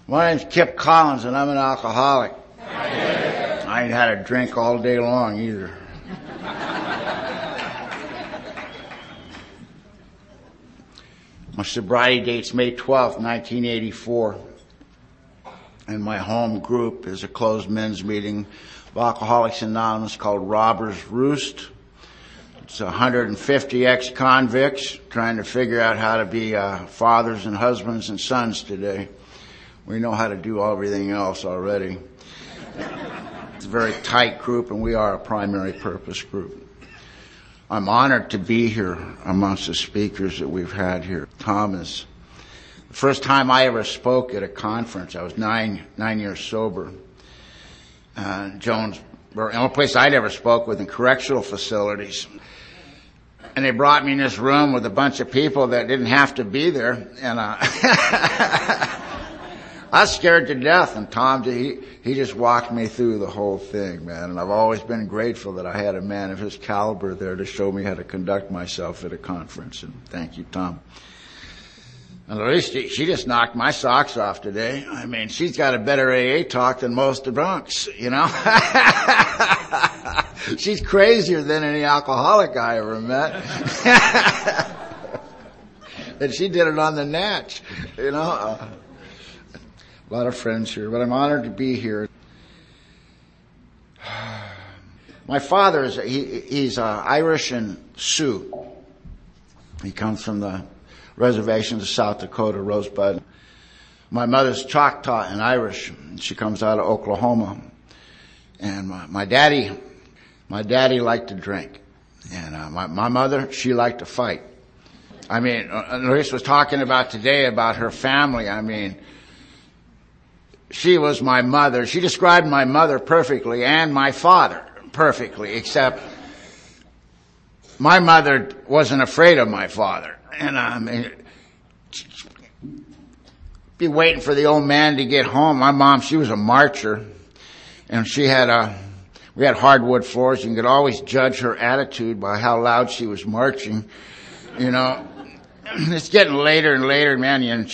My name's Kip Collins, and I'm an alcoholic. I ain't had a drink all day long either. My sobriety date's May 12th, 1984. And my home group is a closed men's meeting of Alcoholics Anonymous called Robber's Roost. It's 150 ex-convicts trying to figure out how to be fathers and husbands and sons today. We know how to do everything else already. It's a very tight group, and we are a primary purpose group. I'm honored to be here amongst the speakers that we've had here. Tom is the first time I ever spoke at a conference. I was nine years sober. Jones, the only place I'd ever spoke was in correctional facilities. And they brought me in this room with a bunch of people that didn't have to be there. And I was scared to death. And Tom, he just walked me through the whole thing, man. And I've always been grateful that I had a man of his caliber there to show me how to conduct myself at a conference. And thank you, Tom. And at least she just knocked my socks off today. I mean, she's got a better AA talk than most drunks, you know. She's crazier than any alcoholic I ever met. And she did it on the natch, you know. A lot of friends here, but I'm honored to be here. My father he's Irish and Sioux. He comes from the reservations of South Dakota, Rosebud. My mother's Choctaw and Irish. She comes out of Oklahoma. And my daddy liked to drink. And my mother, she liked to fight. I mean, Larissa was talking about today about her family. I mean, she was my mother. She described my mother perfectly and my father perfectly, except my mother wasn't afraid of my father. And be waiting for the old man to get home. My mom, she was a marcher, and we had hardwood floors. You could always judge her attitude by how loud she was marching. You know, it's getting later and later, man. And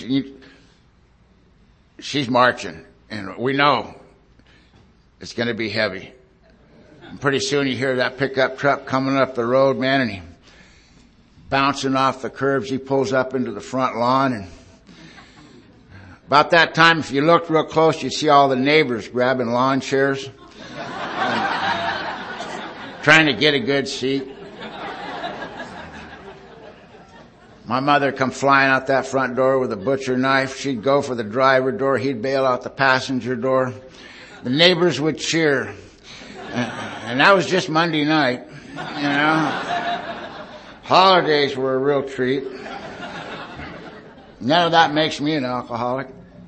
she's marching, and we know it's going to be heavy. And pretty soon you hear that pickup truck coming up the road, man, and he bouncing off the curbs. He pulls up into the front lawn, and about that time, if you looked real close, you'd see all the neighbors grabbing lawn chairs, trying to get a good seat. My mother come flying out that front door with a butcher knife. She'd go for the driver door. He'd bail out the passenger door. The neighbors would cheer. And that was just Monday night, you know. Holidays were a real treat. None of that makes me an alcoholic.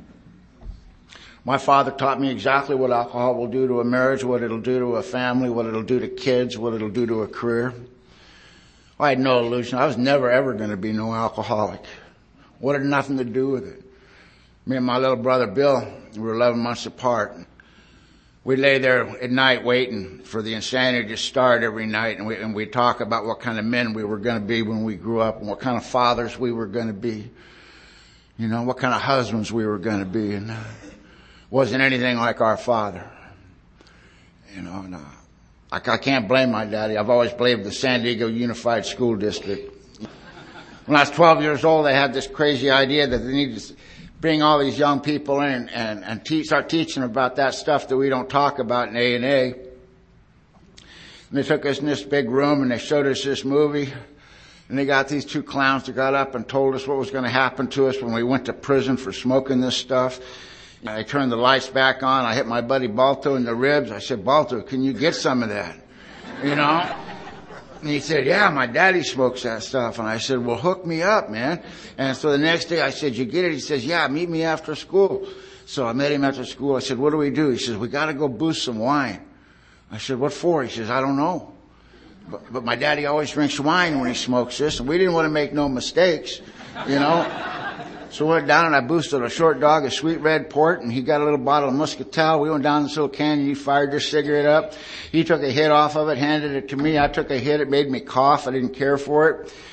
My father taught me exactly what alcohol will do to a marriage, what it'll do to a family, what it'll do to kids, what it'll do to a career. I had no illusion. I was never, ever going to be no alcoholic. What had nothing to do with it. Me and my little brother Bill, we were 11 months apart. We lay there at night waiting for the insanity to start every night, and we'd talk about what kind of men we were going to be when we grew up, and what kind of fathers we were going to be. You know, what kind of husbands we were going to be. And wasn't anything like our father. You know, and I can't blame my daddy. I've always believed the San Diego Unified School District. When I was 12 years old, they had this crazy idea that they needed to bring all these young people in and start teaching them about that stuff that we don't talk about in A&A. And they took us in this big room and they showed us this movie. And they got these two clowns that got up and told us what was going to happen to us when we went to prison for smoking this stuff. I turned the lights back on. I hit my buddy Balto in the ribs. I said, Balto, can you get some of that? You know? And he said, yeah, my daddy smokes that stuff. And I said, well, hook me up, man. And so the next day I said, you get it? He says, yeah, meet me after school. So I met him after school. I said, what do we do? He says, we got to go boost some wine. I said, what for? He says, I don't know. But my daddy always drinks wine when he smokes this, and we didn't want to make no mistakes, you know. So we went down and I boosted a short dog, a sweet red port, and he got a little bottle of Muscatel. We went down this little canyon. He fired this cigarette up. He took a hit off of it, handed it to me. I took a hit. It made me cough. I didn't care for it.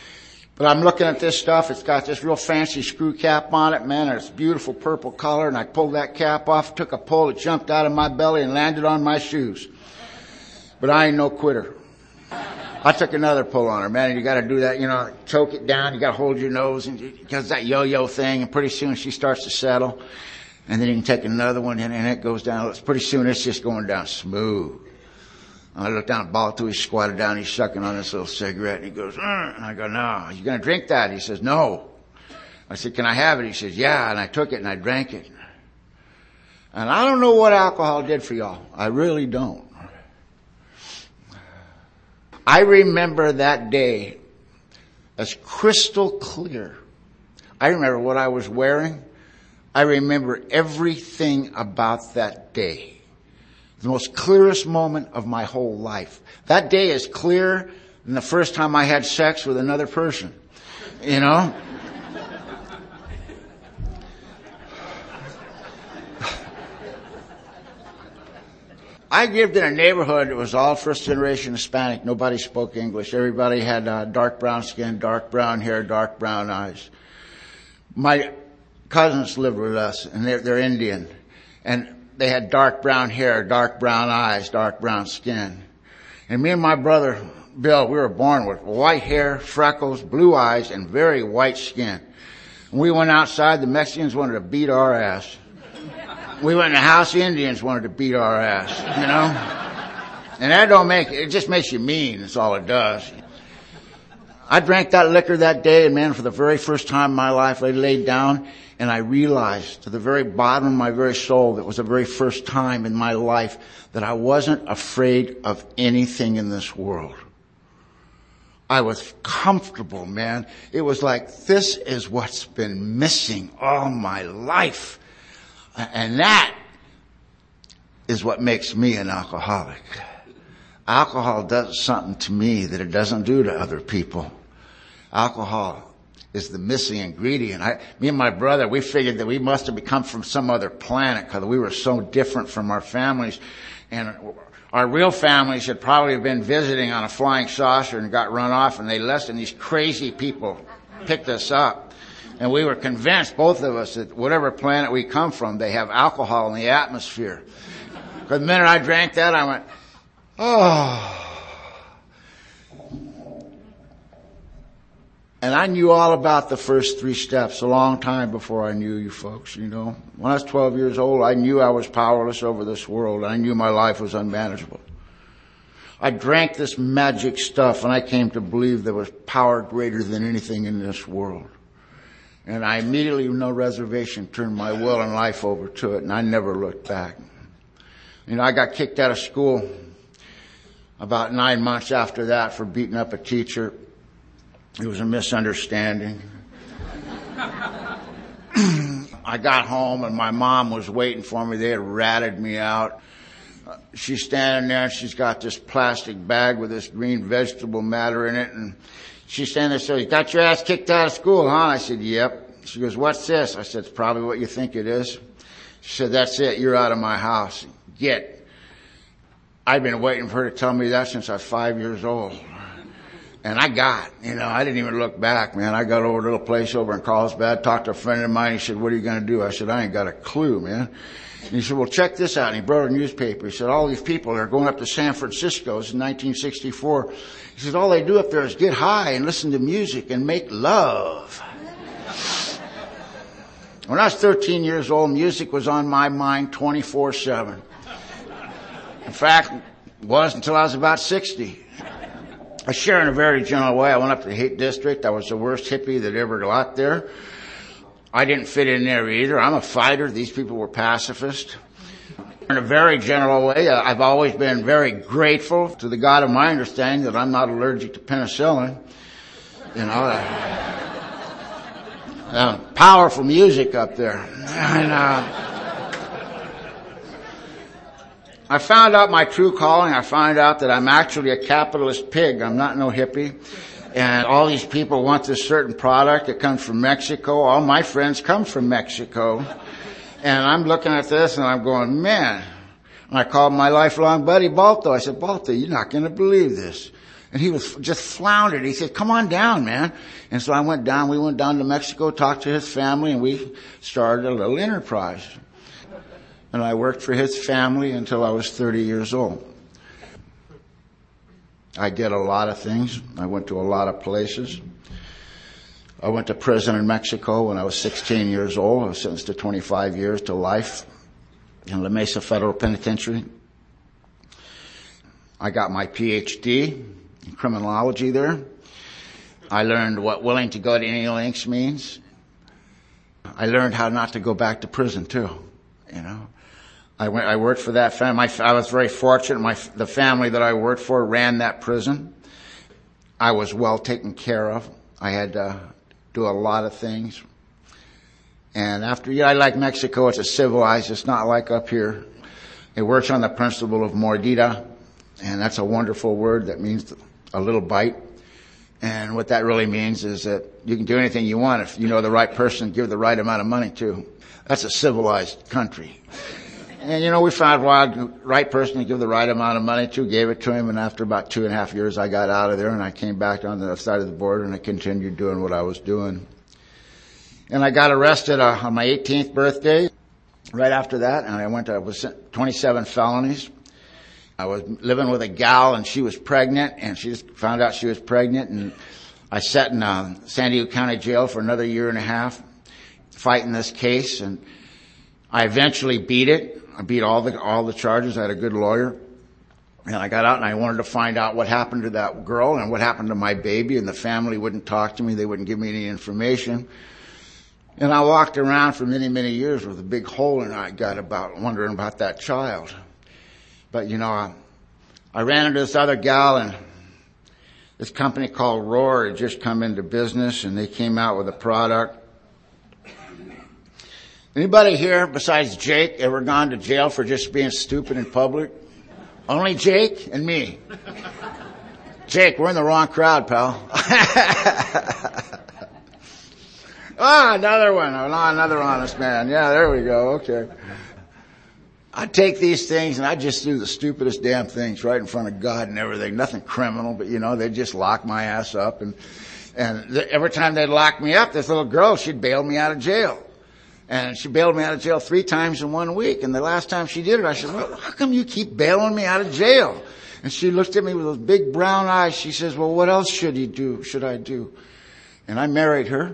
But I'm looking at this stuff. It's got this real fancy screw cap on it, man, and it's beautiful purple color. And I pulled that cap off, took a pull, it jumped out of my belly and landed on my shoes. But I ain't no quitter. I took another pull on her, man, and you got to do that, choke it down. You got to hold your nose, and because that yo-yo thing, and pretty soon she starts to settle. And then you can take another one, and it goes down. Pretty soon it's just going down smooth. And I looked down at Balto. He squatted down. He's sucking on this little cigarette. And he goes, and I go, no. You going to drink that? He says, no. I said, can I have it? He says, yeah. And I took it and I drank it. And I don't know what alcohol did for y'all. I really don't. I remember that day as crystal clear. I remember what I was wearing. I remember everything about that day. The most clearest moment of my whole life. That day is clearer than the first time I had sex with another person. I lived in a neighborhood that was all first generation Hispanic. Nobody spoke English. Everybody had dark brown skin, dark brown hair, dark brown eyes. My cousins lived with us, and they're Indian. And they had dark brown hair, dark brown eyes, dark brown skin. And me and my brother, Bill, we were born with white hair, freckles, blue eyes, and very white skin. When we went outside, the Mexicans wanted to beat our ass. We went in the house, the Indians wanted to beat our ass, And that don't it just makes you mean, that's all it does. I drank that liquor that day, and man, for the very first time in my life, I laid down and I realized to the very bottom of my very soul that was the very first time in my life that I wasn't afraid of anything in this world. I was comfortable, man. It was like, this is what's been missing all my life. And that is what makes me an alcoholic. Alcohol does something to me that it doesn't do to other people. Alcohol is the missing ingredient. Me and my brother, we figured that we must have come from some other planet because we were so different from our families. And our real families had probably been visiting on a flying saucer and got run off, and they left, and these crazy people picked us up. And we were convinced, both of us, that whatever planet we come from, they have alcohol in the atmosphere. Because the minute I drank that, I went, oh. And I knew all about the first 3 steps a long time before I knew you folks, When I was 12 years old, I knew I was powerless over this world. I knew my life was unmanageable. I drank this magic stuff, and I came to believe there was power greater than anything in this world. And I immediately, with no reservation, turned my will and life over to it, and I never looked back. I got kicked out of school about 9 months after that for beating up a teacher. It was a misunderstanding. I got home, and my mom was waiting for me. They had ratted me out. She's standing there, and she's got this plastic bag with this green vegetable matter in it, and she's standing there, so you got your ass kicked out of school, huh? I said, yep. She goes, what's this? I said, it's probably what you think it is. She said, that's it. You're out of my house. Get. I've been waiting for her to tell me that since I was 5 years old. And I didn't even look back, man. I got over to a little place over in Carlsbad, talked to a friend of mine. He said, what are you going to do? I said, I ain't got a clue, man. And he said, well, check this out. And he brought a newspaper. He said, all these people are going up to San Francisco. It's in 1964. He said, all they do up there is get high and listen to music and make love. When I was 13 years old, music was on my mind 24/7. In fact, it was until I was about 60. I share in a very general way. I went up to the Haight District. I was the worst hippie that ever got there. I didn't fit in there either. I'm a fighter. These people were pacifists. In a very general way, I've always been very grateful to the God of my understanding that I'm not allergic to penicillin. Powerful music up there. And I found out my true calling. I found out that I'm actually a capitalist pig. I'm not no hippie. And all these people want this certain product that comes from Mexico. All my friends come from Mexico. And I'm looking at this and I'm going, man. And I called my lifelong buddy, Balto. I said, Balto, you're not going to believe this. And he was just floundered. He said, come on down, man. And so I went down. We went down to Mexico, talked to his family, and we started a little enterprise. And I worked for his family until I was 30 years old. I did a lot of things. I went to a lot of places. I went to prison in Mexico when I was 16 years old. I was sentenced to 25 years to life in La Mesa Federal Penitentiary. I got my PhD in criminology there. I learned what willing to go to any lengths means. I learned how not to go back to prison too, you know. I worked for that family. I was very fortunate. The family that I worked for ran that prison. I was well taken care of. I had to do a lot of things. And I like Mexico. It's a civilized. It's not like up here. It works on the principle of mordida. And that's a wonderful word that means a little bite. And what that really means is that you can do anything you want if you know the right person, give the right amount of money to. That's a civilized country. And we found the right person to give the right amount of money to, gave it to him, and after about 2.5 years I got out of there and I came back on the other side of the border and I continued doing what I was doing. And I got arrested on my 18th birthday right after that, and I was 27 felonies. I was living with a gal and she was pregnant, and she just found out she was pregnant, and I sat in San Diego County Jail for another 1.5 years fighting this case, and I eventually beat it. I beat all the charges. I had a good lawyer. And I got out and I wanted to find out what happened to that girl and what happened to my baby, and the family wouldn't talk to me. They wouldn't give me any information. And I walked around for many, many years with a big hole in my gut wondering about that child. But I ran into this other gal, and this company called Roar had just come into business, and they came out with a product. Anybody here besides Jake ever gone to jail for just being stupid in public? Only Jake and me. Jake, we're in the wrong crowd, pal. Another one. Another honest man. Yeah, there we go. Okay. I take these things and I just do the stupidest damn things right in front of God and everything. Nothing criminal, but they'd just lock my ass up. And every time they'd lock me up, this little girl, she'd bail me out of jail. And she bailed me out of jail 3 times in 1 week. And the last time she did it, I said, well, how come you keep bailing me out of jail? And she looked at me with those big brown eyes. She says, well, what else should I do? And I married her,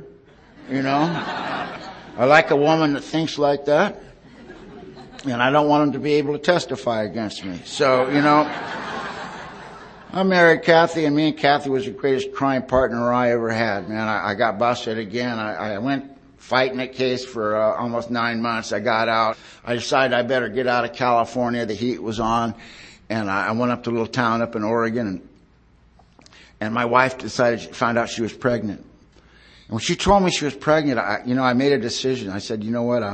I like a woman that thinks like that. And I don't want them to be able to testify against me. So, I married Kathy, and me and Kathy was the greatest crime partner I ever had. Man, I got busted again. I went fighting that case for almost 9 months. I got out. I decided I better get out of California. The heat was on. And I went up to a little town up in Oregon, and my wife found out she was pregnant. And when she told me she was pregnant, I made a decision. I said, you know what,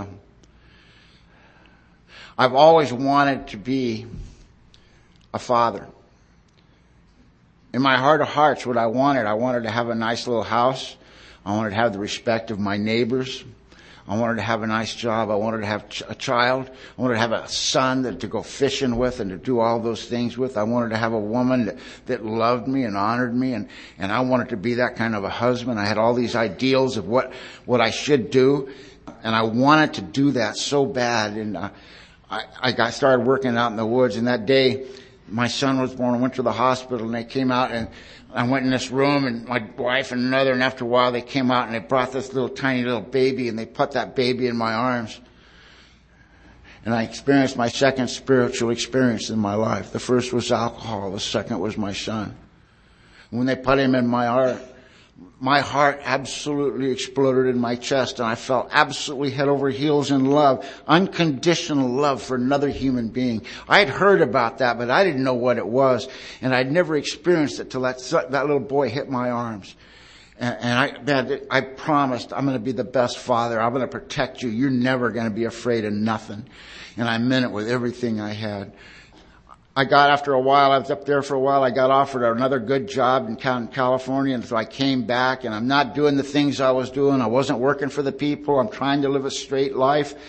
I've always wanted to be a father. In my heart of hearts, what I wanted to have a nice little house. I wanted to have the respect of my neighbors. I wanted to have a nice job. I wanted to have a child. I wanted to have a son to go fishing with and to do all those things with. I wanted to have a woman that loved me and honored me, and I wanted to be that kind of a husband. I had all these ideals of what I should do, and I wanted to do that so bad. And I started working out in the woods, and that day my son was born. I went to the hospital, and they came out, and I went in this room, and my wife and another, and after a while they came out and they brought this little tiny little baby, and they put that baby in my arms. And I experienced my second spiritual experience in my life. The first was alcohol. The second was my son. When they put him in my heart absolutely exploded in my chest, and I felt absolutely head over heels in love, unconditional love for another human being. I had heard about that, but I didn't know what it was, and I'd never experienced it till that little boy hit my arms. And I promised, I'm going to be the best father. I'm going to protect you. You're never going to be afraid of nothing. And I meant it with everything I had. After a while, I was up there for a while, I got offered another good job in California, and so I came back, and I'm not doing the things I was doing. I wasn't working for the people. I'm trying to live a straight life.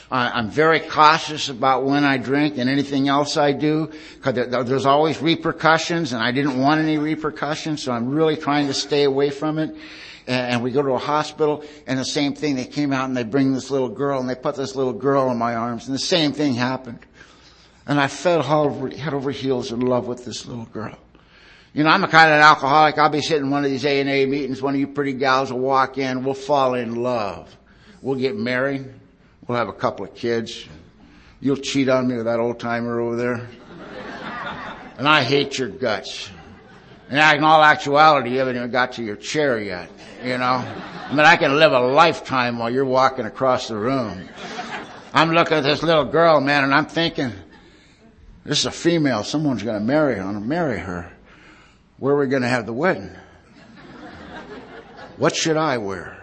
I'm very cautious about when I drink and anything else I do, because there's always repercussions, and I didn't want any repercussions, so I'm really trying to stay away from it. And we go to a hospital, and the same thing, they came out and they bring this little girl, and they put this little girl in my arms, and the same thing happened. And I fell head over heels in love with this little girl. You know, I'm a kind of an alcoholic. I'll be sitting in one of these A&A meetings, one of you pretty gals will walk in, we'll fall in love. We'll get married. We'll have a couple of kids. You'll cheat on me with that old timer over there. And I hate your guts. And in all actuality, you haven't even got to your chair yet, you know. I mean, I can live a lifetime while you're walking across the room. I'm looking at this little girl, man, and I'm thinking, this is a female. Someone's going to marry her. I'm going to marry her. Where are we going to have the wedding? What should I wear?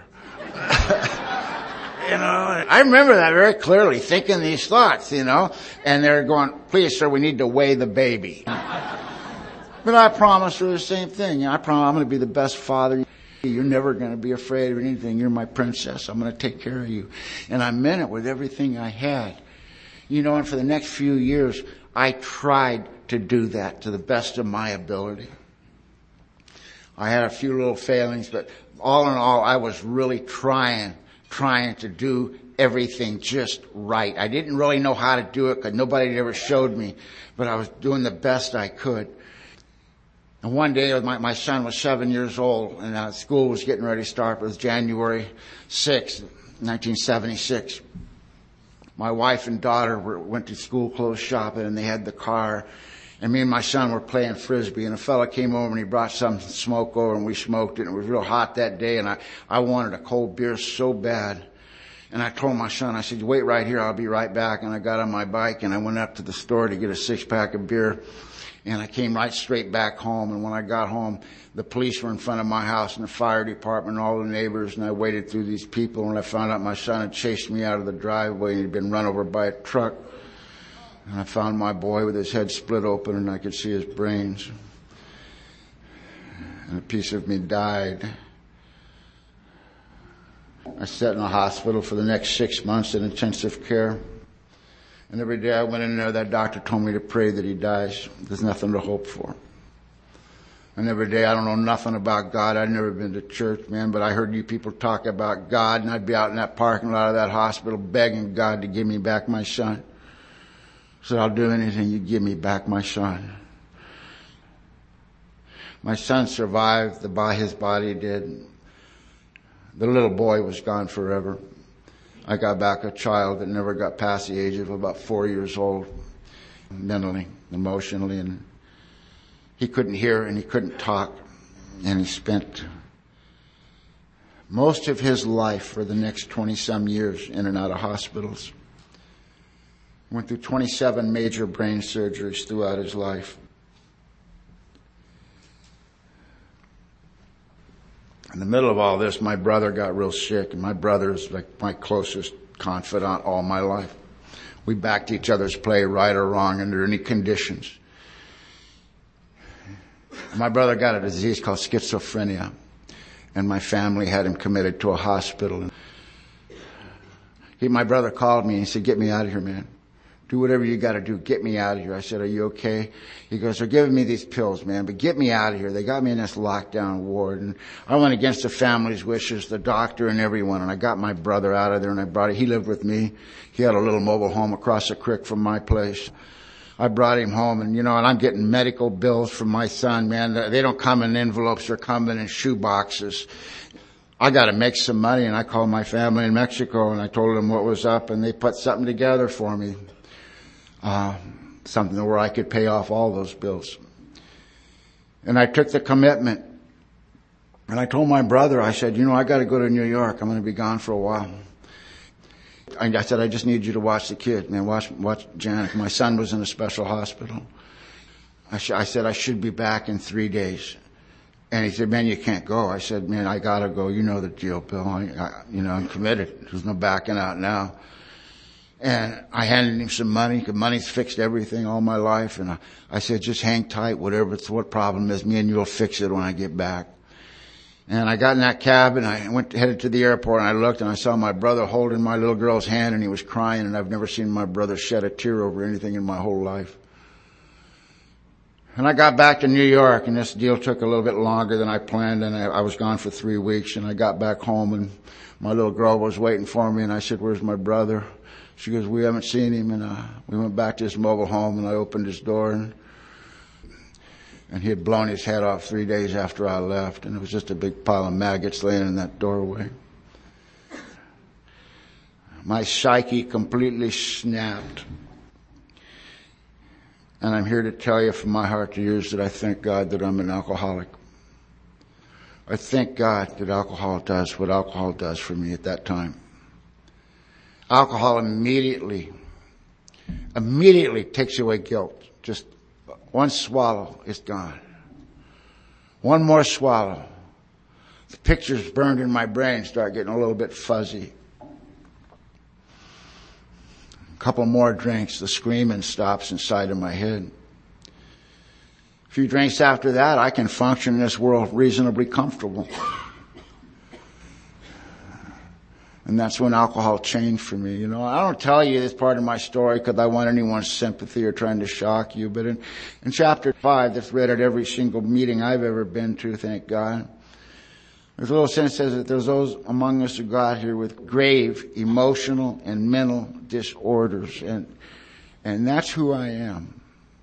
You know, I remember that very clearly, thinking these thoughts, you know. And they're going, please, sir, we need to weigh the baby. But I promised her the same thing. You know, I promise I'm going to be the best father. You're never going to be afraid of anything. You're my princess. I'm going to take care of you. And I meant it with everything I had. You know, and for the next few years, I tried to do that to the best of my ability. I had a few little failings, but all in all, I was really trying to do everything just right. I didn't really know how to do it because nobody had ever showed me, but I was doing the best I could. And one day, my son was 7 years old, and school was getting ready to start. It was January 6th, 1976. My wife and daughter went to school clothes shopping, and they had the car. And me and my son were playing Frisbee, and a fella came over and he brought some smoke over, and we smoked it. And it was real hot that day, and I wanted a cold beer so bad. And I told my son, I said, wait right here, I'll be right back. And I got on my bike, and I went up to the store to get a 6-pack of beer. And I came right straight back home. And when I got home, the police were in front of my house, and the fire department and all the neighbors. And I waited through these people, and I found out my son had chased me out of the driveway, and he'd been run over by a truck. And I found my boy with his head split open, and I could see his brains. And a piece of me died. I sat in the hospital for the next 6 months in intensive care. And every day I went in there, that doctor told me to pray that he dies. There's nothing to hope for. And every day I don't know nothing about God. I'd never been to church, man, but I heard you people talk about God, and I'd be out in that parking lot of that hospital begging God to give me back my son. I said, I'll do anything you give me back my son. My son survived. His body did. The little boy was gone forever. I got back a child that never got past the age of about 4 years old, mentally, emotionally, and he couldn't hear and he couldn't talk, and he spent most of his life for the next 20-some years in and out of hospitals. Went through 27 major brain surgeries throughout his life. In the middle of all this, my brother got real sick, and my brother is like my closest confidant all my life. We backed each other's play, right or wrong, under any conditions. My brother got a disease called schizophrenia, and my family had him committed to a hospital. My brother called me and he said, get me out of here, man. Do whatever you got to do. Get me out of here. I said, are you okay? He goes, they're giving me these pills, man, but get me out of here. They got me in this lockdown ward, and I went against the family's wishes, the doctor and everyone, and I got my brother out of there, and I brought him. He lived with me. He had a little mobile home across the creek from my place. I brought him home, and and I'm getting medical bills from my son, man. They don't come in envelopes. They're coming in shoe boxes. I got to make some money, and I called my family in Mexico, and I told them what was up, and they put something together for me. Something where I could pay off all those bills. And I took the commitment. And I told my brother, I said, I got to go to New York. I'm going to be gone for a while. And I said, I just need you to watch the kid, man. Watch Janet. My son was in a special hospital. I said, I should be back in 3 days. And he said, man, you can't go. I said, man, I got to go. You know the deal, Bill. I'm committed. There's no backing out now. And I handed him some money, because money's fixed everything all my life. And I said, just hang tight, what problem is, me and you'll fix it when I get back. And I got in that cab and I headed to the airport, and I looked and I saw my brother holding my little girl's hand, and he was crying, and I've never seen my brother shed a tear over anything in my whole life. And I got back to New York, and this deal took a little bit longer than I planned, and I was gone for 3 weeks, and I got back home, and my little girl was waiting for me, and I said, "Where's my brother?" She goes, "We haven't seen him." And we went back to his mobile home, and I opened his door, and he had blown his head off 3 days after I left, and it was just a big pile of maggots laying in that doorway. My psyche completely snapped. And I'm here to tell you from my heart to yours that I thank God that I'm an alcoholic. I thank God that alcohol does what alcohol does for me at that time. Alcohol immediately takes away guilt. Just one swallow is gone. One more swallow. The pictures burned in my brain start getting a little bit fuzzy. A couple more drinks, the screaming stops inside of my head. A few drinks after that, I can function in this world reasonably comfortable. And that's when alcohol changed for me. You know, I don't tell you this part of my story because I want anyone's sympathy or trying to shock you. But in chapter 5, that's read at every single meeting I've ever been to, thank God. There's a little sentence that says that there's those among us who got here with grave emotional and mental disorders. And that's who I am.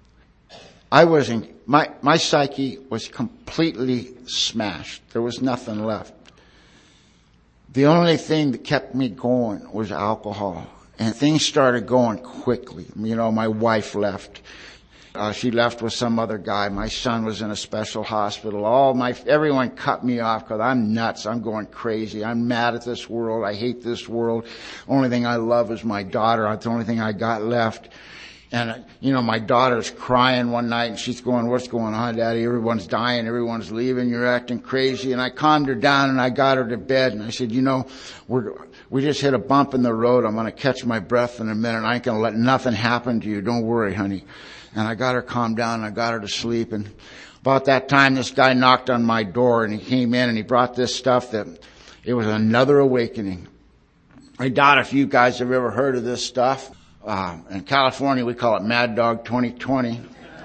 My psyche was completely smashed. There was nothing left. The only thing that kept me going was alcohol. And things started going quickly. You know, my wife left. She left with some other guy. My son was in a special hospital. Everyone cut me off because I'm nuts. I'm going crazy. I'm mad at this world. I hate this world. Only thing I love is my daughter. That's the only thing I got left. And, you know, my daughter's crying one night and she's going, "What's going on, Daddy? Everyone's dying. Everyone's leaving. You're acting crazy." And I calmed her down and I got her to bed and I said, "You know, we just hit a bump in the road. I'm going to catch my breath in a minute. I ain't going to let nothing happen to you. Don't worry, honey." And I got her calmed down and I got her to sleep. And about that time, this guy knocked on my door and he came in and he brought this stuff that it was another awakening. I doubt if you guys have ever heard of this stuff. In California, we call it Mad Dog 2020.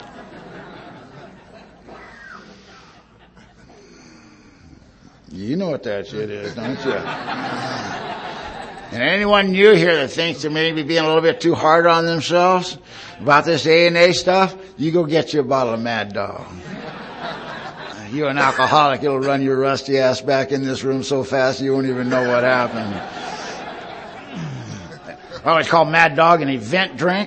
You know what that shit is, don't you? And anyone new here that thinks they're maybe being a little bit too hard on themselves about this A&A stuff, you go get you a bottle of Mad Dog. You're an alcoholic, it'll run your rusty ass back in this room so fast you won't even know what happened. Oh, it's called Mad Dog, an event drink.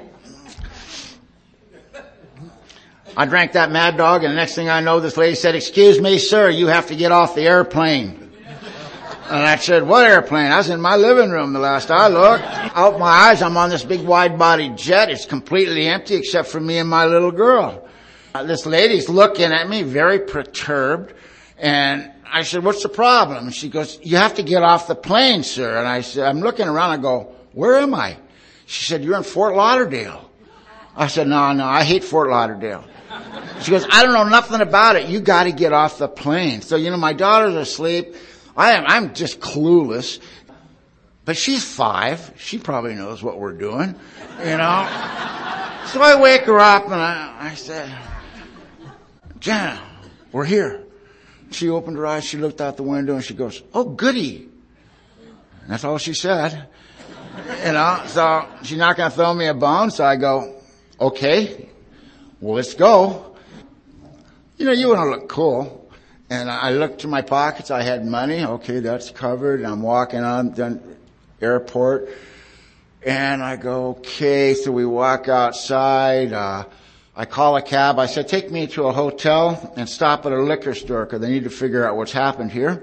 I drank that Mad Dog, and the next thing I know, this lady said, "Excuse me, sir, you have to get off the airplane." And I said, "What airplane?" I was in my living room the last I looked. Out my eyes, I'm on this big wide-bodied jet. It's completely empty except for me and my little girl. This lady's looking at me, very perturbed, and I said, "What's the problem?" And she goes, "You have to get off the plane, sir." And I said, I'm looking around, I go, "Where am I?" She said, "You're in Fort Lauderdale." I said, No, I hate Fort Lauderdale. She goes, "I don't know nothing about it. You got to get off the plane." So, you know, my daughter's asleep. I'm just clueless. But she's 5. She probably knows what we're doing, you know. So I wake her up and I said, "Jenna, we're here." She opened her eyes. She looked out the window and she goes, "Oh, goody." And that's all she said. You know, so she's not going to throw me a bone. So I go, "Okay, well, let's go." You know, you want to look cool. And I looked to my pockets. I had money. Okay, that's covered. And I'm walking on the airport. And I go, okay. So we walk outside. I call a cab. I said, "Take me to a hotel and stop at a liquor store because I need to figure out what's happened here."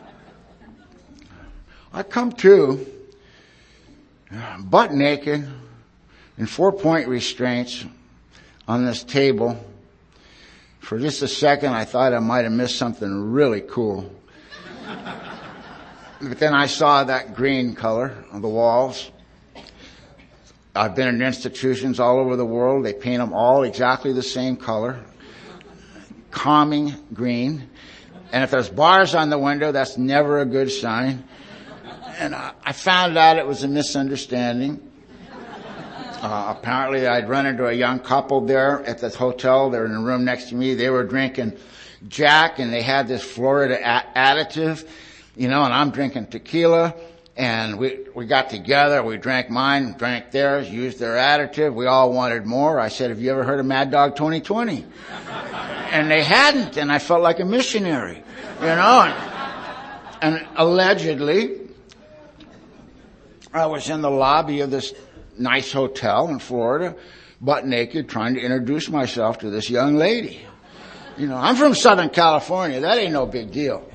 I come to, butt naked, in 4-point restraints on this table. For just a second, I thought I might have missed something really cool. But then I saw that green color on the walls. I've been in institutions all over the world. They paint them all exactly the same color. Calming green. And if there's bars on the window, that's never a good sign. And I found out it was a misunderstanding. Apparently I'd run into a young couple there at the hotel. They were in the room next to me. They were drinking Jack, and they had this Florida additive, and I'm drinking tequila. And we got together, we drank mine, drank theirs, used their additive. We all wanted more. I said, have you ever heard of Mad Dog 2020? And they hadn't, and I felt like a missionary, And allegedly, I was in the lobby of this nice hotel in Florida, butt naked, trying to introduce myself to this young lady. I'm from Southern California. That ain't no big deal,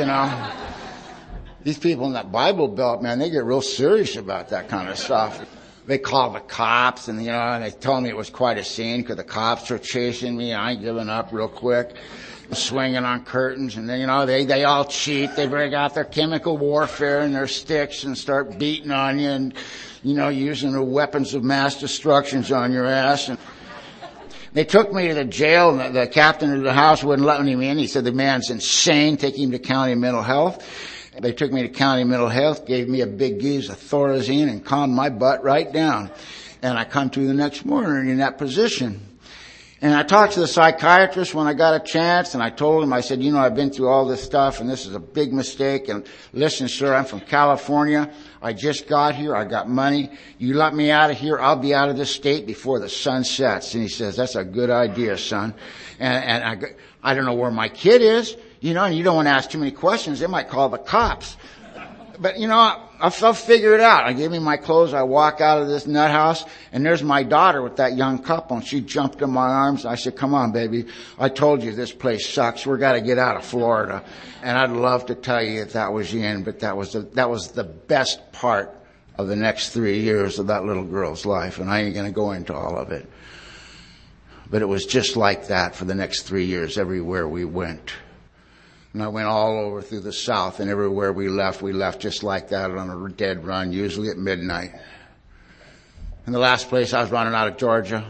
These people in that Bible Belt, man, they get real serious about that kind of stuff. They call the cops, and and they told me it was quite a scene because the cops are chasing me. I ain't giving up real quick, swinging on curtains, and then they all cheat. They break out their chemical warfare and their sticks and start beating on you, and using the weapons of mass destruction on your ass. And they took me to the jail, and the captain of the house wouldn't let me in. He said the man's insane. Take him to county mental health. They took me to county mental health, gave me a big gauge of Thorazine, and calmed my butt right down. And I come to the next morning in that position. And I talked to the psychiatrist when I got a chance, and I told him, I said, I've been through all this stuff, and this is a big mistake. And listen, sir, I'm from California. I just got here. I got money. You let me out of here, I'll be out of this state before the sun sets. And he says, that's a good idea, son. And I don't know where my kid is. And you don't want to ask too many questions. They might call the cops. But, I'll figure it out. I gave me my clothes. I walk out of this nut house, and there's my daughter with that young couple, and she jumped in my arms. I said, come on, baby. I told you this place sucks. We've got to get out of Florida. And I'd love to tell you that was the end, but that was the best part of the next 3 years of that little girl's life, and I ain't going to go into all of it. But it was just like that for the next 3 years everywhere we went. And I went all over through the South, and everywhere we left just like that on a dead run, usually at midnight. And the last place I was running out of Georgia.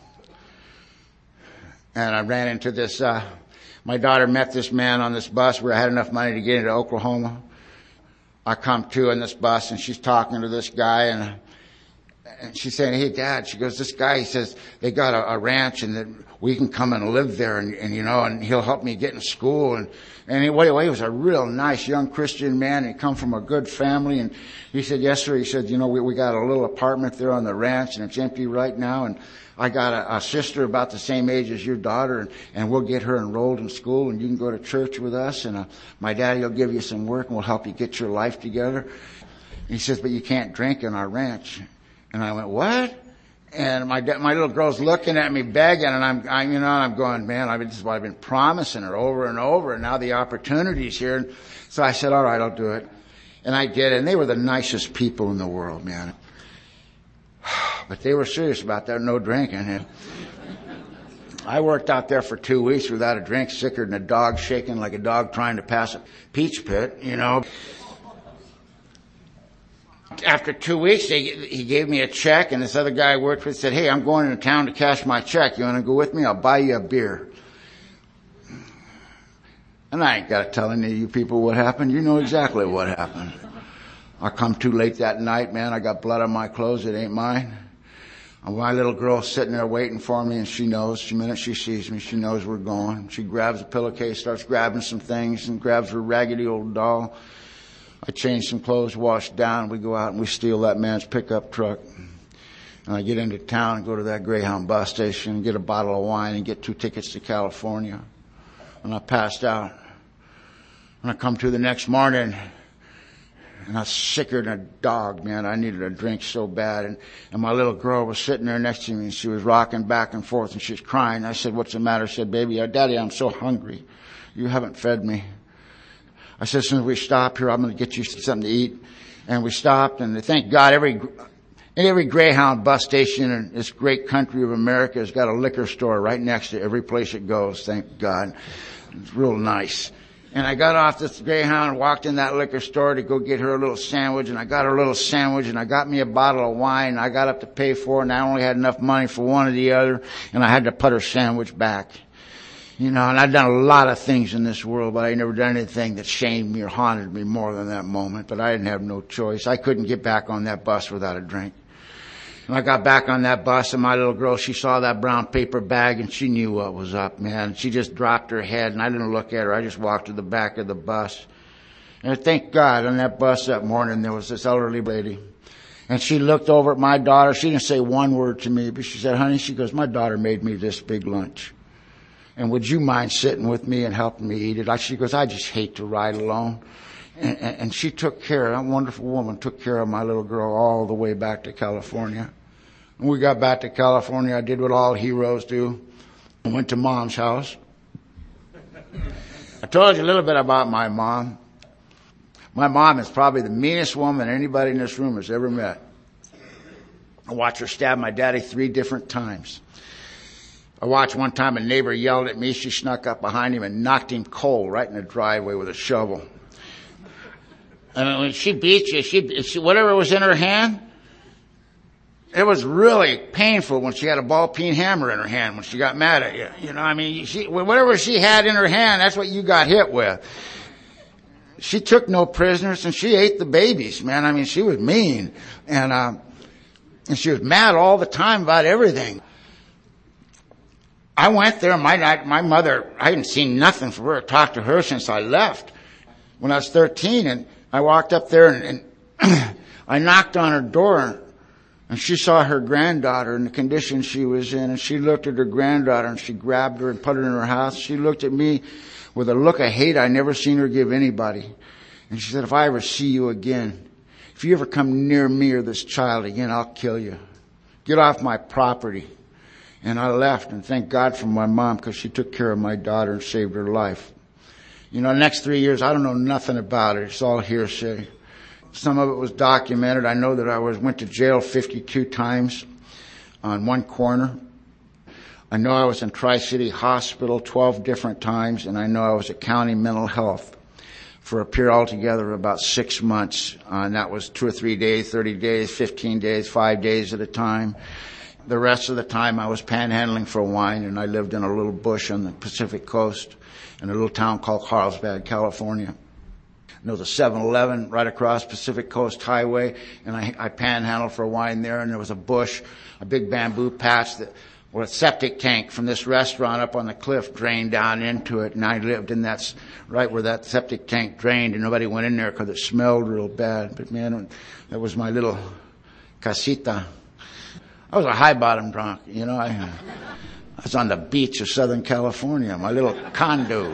And I ran into this, my daughter met this man on this bus where I had enough money to get into Oklahoma. I come to in this bus, and she's talking to this guy, and she's saying, hey, Dad, she goes, this guy, he says, they got a ranch, and that we can come and live there, and he'll help me get in school. And he was a real nice young Christian man. He come from a good family. And he said, yes, sir. He said, we got a little apartment there on the ranch, and it's empty right now. And I got a sister about the same age as your daughter, and we'll get her enrolled in school, and you can go to church with us. And my daddy will give you some work, and we'll help you get your life together. And he says, but you can't drink in our ranch. And I went, what? And my little girl's looking at me begging, and I'm going, man, this is what I've been promising her over and over, and now the opportunity's here. And so I said, all right, I'll do it. And I did, and they were the nicest people in the world, man. But they were serious about that, no drinking. And I worked out there for 2 weeks without a drink, sicker than a dog, shaking like a dog trying to pass a peach pit, After 2 weeks, he gave me a check, and this other guy I worked with said, hey, I'm going into town to cash my check. You want to go with me? I'll buy you a beer. And I ain't got to tell any of you people what happened. You know exactly what happened. I come too late that night, man. I got blood on my clothes. It ain't mine. And my little girl's sitting there waiting for me, and she knows. The minute she sees me, she knows we're going. She grabs a pillowcase, starts grabbing some things, and grabs her raggedy old doll. I change some clothes, wash down, we go out and we steal that man's pickup truck. And I get into town and go to that Greyhound bus station and get a bottle of wine and get 2 tickets to California. And I passed out. And I come to the next morning, and I was sicker than a dog, man. I needed a drink so bad. And my little girl was sitting there next to me, and she was rocking back and forth, and she was crying. I said, what's the matter? She said, baby, Daddy, I'm so hungry. You haven't fed me. I said, as soon as we stop here, I'm going to get you something to eat. And we stopped, and thank God, every Greyhound bus station in this great country of America has got a liquor store right next to every place it goes, thank God. It's real nice. And I got off this Greyhound and walked in that liquor store to go get her a little sandwich, and I got her a little sandwich, and I got me a bottle of wine, and I got up to pay for it, and I only had enough money for one or the other, and I had to put her sandwich back. You know, and I've done a lot of things in this world, but I never done anything that shamed me or haunted me more than that moment. But I didn't have no choice. I couldn't get back on that bus without a drink. And I got back on that bus, and my little girl, she saw that brown paper bag, and she knew what was up, man. She just dropped her head, and I didn't look at her. I just walked to the back of the bus. And thank God, on that bus that morning, there was this elderly lady. And she looked over at my daughter. She didn't say one word to me, but she said, honey, she goes, my daughter made me this big lunch. And would you mind sitting with me and helping me eat it? She goes, I just hate to ride alone. And she took care, that wonderful woman took care of my little girl all the way back to California. When we got back to California, I did what all heroes do. I went to Mom's house. I told you a little bit about my mom. My mom is probably the meanest woman anybody in this room has ever met. I watched her stab my daddy 3 different times. I watched one time a neighbor yelled at me. She snuck up behind him and knocked him cold right in the driveway with a shovel. And when she beat you, she whatever was in her hand, it was really painful when she had a ball-peen hammer in her hand when she got mad at you. You know, I mean, whatever she had in her hand, that's what you got hit with. She took no prisoners, and she ate the babies, man. I mean, she was mean. And she was mad all the time about everything. I went there, my mother, I hadn't seen nothing from her, talked to her since I left when I was 13. And I walked up there and I knocked on her door, and she saw her granddaughter in the condition she was in, and she looked at her granddaughter and she grabbed her and put her in her house. She looked at me with a look of hate I never seen her give anybody. And she said, if I ever see you again, if you ever come near me or this child again, I'll kill you. Get off my property. And I left, and thank God for my mom, because she took care of my daughter and saved her life. You know, the next 3 years, I don't know nothing about it. It's all hearsay. Some of it was documented. I know that I went to jail 52 times on one corner. I know I was in Tri-City Hospital 12 different times, and I know I was at County Mental Health for a period altogether of about 6 months. And that was 2 or 3 days, 30 days, 15 days, 5 days at a time. The rest of the time I was panhandling for wine, and I lived in a little bush on the Pacific Coast in a little town called Carlsbad, California. There was a 7-Eleven right across Pacific Coast Highway, and I panhandled for wine there, and there was a bush, a big bamboo patch where a septic tank from this restaurant up on the cliff drained down into it, and I lived in that, right where that septic tank drained, and nobody went in there because it smelled real bad. But man, that was my little casita. I was a high-bottom drunk, you know. I was on the beach of Southern California, my little condo.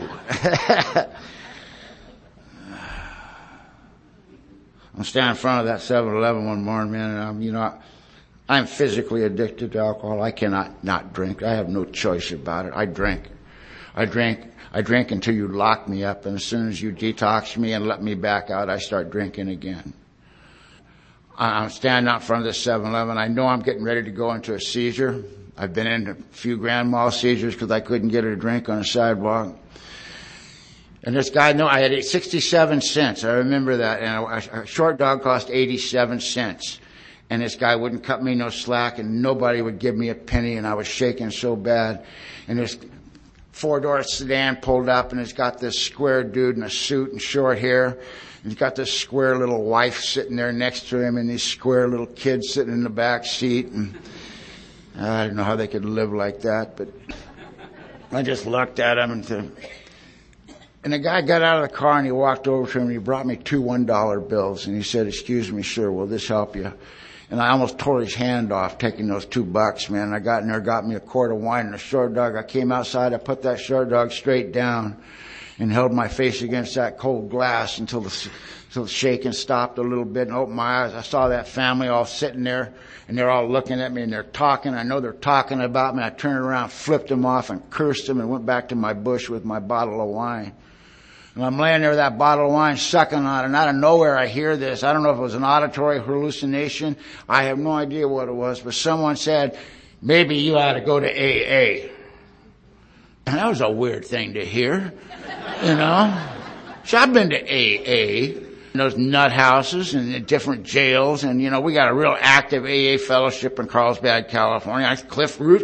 I'm standing in front of that 7-Eleven one morning, man, and I'm physically addicted to alcohol. I cannot not drink. I have no choice about it. I drink until you lock me up, and as soon as you detox me and let me back out, I start drinking again. I'm standing out in front of this 7-Eleven. I know I'm getting ready to go into a seizure. I've been in a few grand mal seizures because I couldn't get a drink on a sidewalk. And this guy, I had 67 cents. I remember that. And a short dog cost 87 cents. And this guy wouldn't cut me no slack, and nobody would give me a penny, and I was shaking so bad. And this 4-door sedan pulled up, and it's got this square dude in a suit and short hair. And he's got this square little wife sitting there next to him, and these square little kids sitting in the back seat. And I don't know how they could live like that, but I just looked at him and the guy got out of the car and he walked over to him and he brought me 2 $1 bills, and he said, "Excuse me, sir, will this help you?" And I almost tore his hand off taking those $2, man. I got in there, got me a quart of wine and a short dog. I came outside, I put that short dog straight down and held my face against that cold glass until the shaking stopped a little bit, and opened my eyes. I saw that family all sitting there, and they're all looking at me, and they're talking. I know they're talking about me. I turned around, flipped them off, and cursed them, and went back to my bush with my bottle of wine. And I'm laying there with that bottle of wine, sucking on it, and out of nowhere I hear this. I don't know if it was an auditory hallucination. I have no idea what it was, but someone said, "Maybe you ought to go to AA." And that was a weird thing to hear, you know. So I've been to AA, those nut houses and the different jails, and we got a real active AA fellowship in Carlsbad, California. Cliff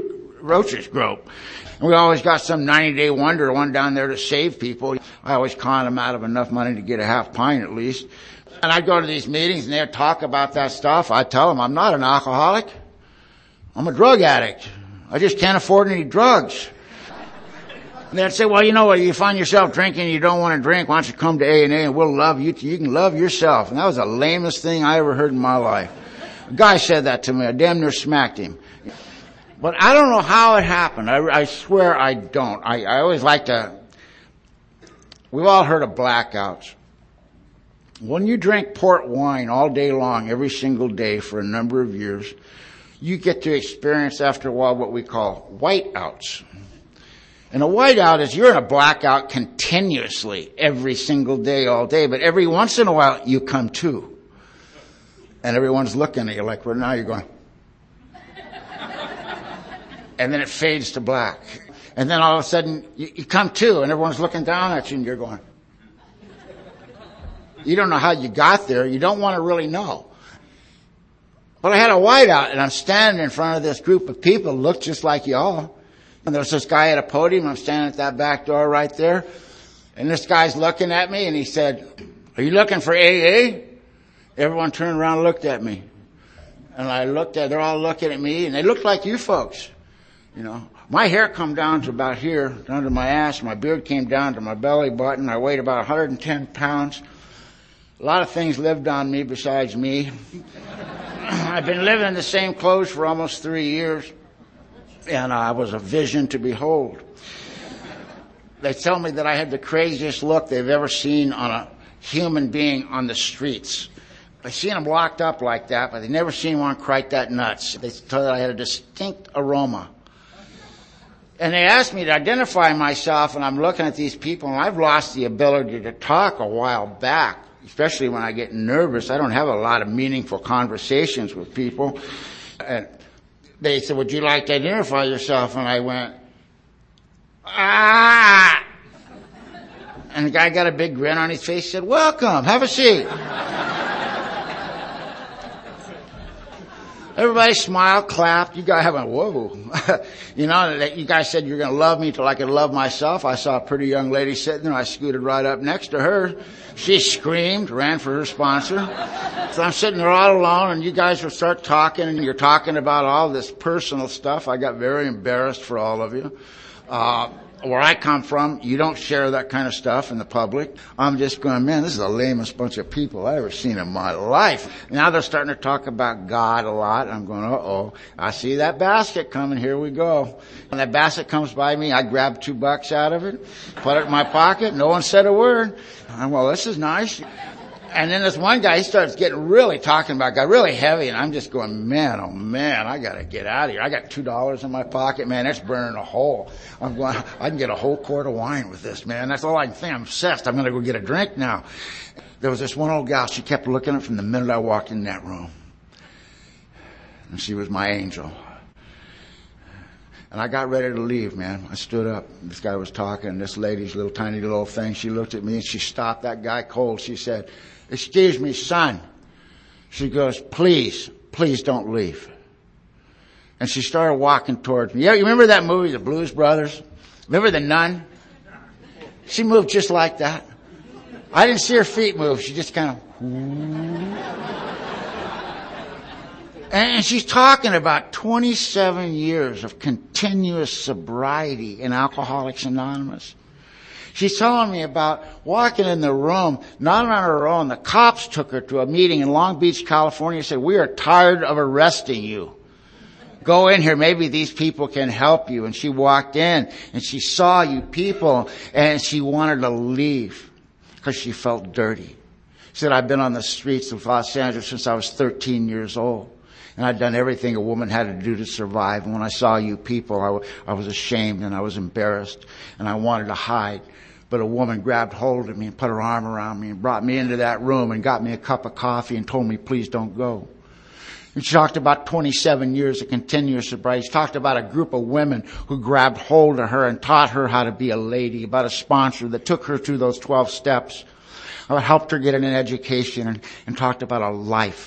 roaches grow. And we always got some 90-day wonder one down there to save people. I always con them out of enough money to get a half pint at least. And I'd go to these meetings and they'd talk about that stuff. I'd tell them, I'm not an alcoholic. I'm a drug addict. I just can't afford any drugs. And they'd say, well, you know what, you find yourself drinking, you don't want to drink, why don't you come to A&A and we'll love you. You can love yourself. And that was the lamest thing I ever heard in my life. A guy said that to me. I damn near smacked him. But I don't know how it happened. I swear I don't. I always like to... We've all heard of blackouts. When you drink port wine all day long, every single day for a number of years, you get to experience after a while what we call whiteouts. And a whiteout is you're in a blackout continuously every single day, all day. But every once in a while, you come to. And everyone's looking at you like, well, now you're going. And then it fades to black. And then all of a sudden, you come to, and everyone's looking down at you, and you're going. You don't know how you got there. You don't want to really know. But I had a whiteout, and I'm standing in front of this group of people, look just like y'all. And there's this guy at a podium. I'm standing at that back door right there. And this guy's looking at me, and he said, are you looking for AA? Everyone turned around and looked at me. And I looked at, they're all looking at me, and they looked like you folks. You know, my hair come down to about here, down to my ass. My beard came down to my belly button. I weighed about 110 pounds. A lot of things lived on me besides me. I've been living in the same clothes for almost 3 years. And I was a vision to behold. They tell me that I had the craziest look they've ever seen on a human being on the streets. They've seen them locked up like that, but they've never seen one quite that nuts. They told me I had a distinct aroma. And they asked me to identify myself, and I'm looking at these people, and I've lost the ability to talk a while back, especially when I get nervous. I don't have a lot of meaningful conversations with people. And they said, would you like to identify yourself? And I went, ah! And the guy got a big grin on his face, said, welcome, have a seat. Everybody smiled, clapped. You guys went, whoa. You know, you guys said you're going to love me till I could love myself. I saw a pretty young lady sitting there. I scooted right up next to her. She screamed, ran for her sponsor. So I'm sitting there all alone, and you guys will start talking, and you're talking about all this personal stuff. I got very embarrassed for all of you. Where I come from, you don't share that kind of stuff in the public. I'm just going, man, this is the lamest bunch of people I've ever seen in my life. Now they're starting to talk about God a lot. I'm going, uh-oh, I see that basket coming. Here we go. When that basket comes by me, I grab $2 out of it, put it in my pocket. No one said a word. I'm, well, this is nice. And then this one guy, he starts getting really talking about God, really heavy, and I'm just going, man, oh man, I gotta get out of here. I got $2 in my pocket, man, it's burning a hole. I'm going, I can get a whole quart of wine with this, man. That's all I can think. I'm obsessed. I'm gonna go get a drink now. There was this one old gal, she kept looking at me from the minute I walked in that room. And she was my angel. And I got ready to leave, man. I stood up. This guy was talking. This lady's little tiny little thing, she looked at me and she stopped that guy cold. She said, excuse me, son. She goes, please don't leave. And she started walking towards me. Yeah, you remember that movie, The Blues Brothers? Remember the nun? She moved just like that. I didn't see her feet move. She just kind of... And she's talking about 27 years of continuous sobriety in Alcoholics Anonymous. She's telling me about walking in the room, not on her own. The cops took her to a meeting in Long Beach, California, and said, we are tired of arresting you. Go in here, maybe these people can help you. And she walked in, and she saw you people, and she wanted to leave because she felt dirty. She said, I've been on the streets of Los Angeles since I was 13 years old. And I'd done everything a woman had to do to survive. And when I saw you people, I was ashamed and I was embarrassed and I wanted to hide. But a woman grabbed hold of me and put her arm around me and brought me into that room and got me a cup of coffee and told me, please don't go. And she talked about 27 years of continuous sobriety. She talked about a group of women who grabbed hold of her and taught her how to be a lady, about a sponsor that took her through those 12 steps. I helped her get an education and talked about a life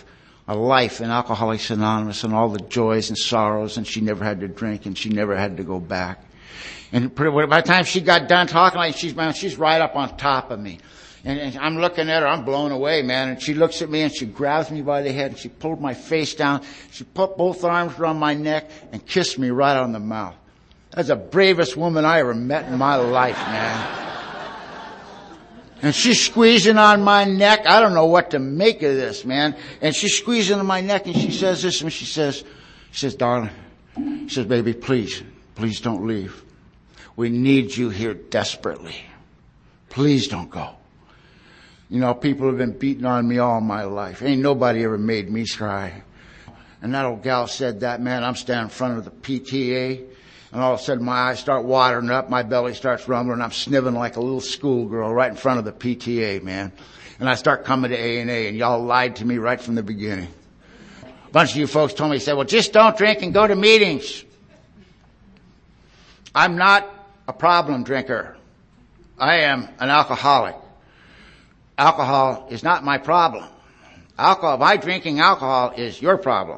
a life in Alcoholics Anonymous and all the joys and sorrows, and she never had to drink and she never had to go back. And by the time she got done talking, like she's right up on top of me. And I'm looking at her, I'm blown away, man. And she looks at me and she grabs me by the head and she pulled my face down. She put both arms around my neck and kissed me right on the mouth. That's the bravest woman I ever met in my life, man. And she's squeezing on my neck. I don't know what to make of this, man. And she's squeezing on my neck and she says this and she says, darling, she says, baby, please don't leave. We need you here desperately. Please don't go. You know, people have been beating on me all my life. Ain't nobody ever made me cry. And that old gal said that, man, I'm standing in front of the PTA. And all of a sudden my eyes start watering up, my belly starts rumbling, I'm sniveling like a little schoolgirl right in front of the PTA, man. And I start coming to A&A, and y'all lied to me right from the beginning. A bunch of you folks told me, said, well, just don't drink and go to meetings. I'm not a problem drinker. I am an alcoholic. Alcohol is not my problem. My drinking alcohol is your problem.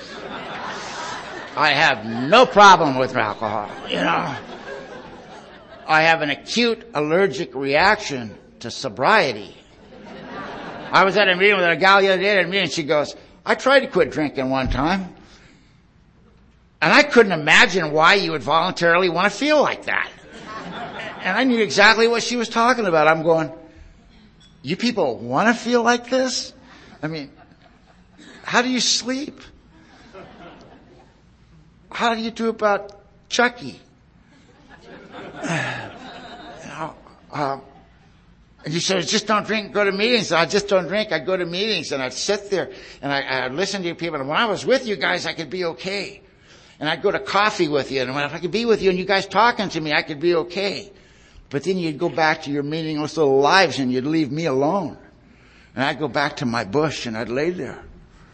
I have no problem with alcohol, you know. I have an acute allergic reaction to sobriety. I was at a meeting with a gal the other day and she goes, I tried to quit drinking one time. And I couldn't imagine why you would voluntarily want to feel like that. And I knew exactly what she was talking about. I'm going, you people want to feel like this? I mean, how do you sleep? How do you do about Chucky? And you said, just don't drink, go to meetings. And I just don't drink, I go to meetings. And I'd sit there and I'd listen to you people. And when I was with you guys, I could be okay. And I'd go to coffee with you. And if I could be with you and you guys talking to me, I could be okay. But then you'd go back to your meaningless little lives and you'd leave me alone. And I'd go back to my bush and I'd lay there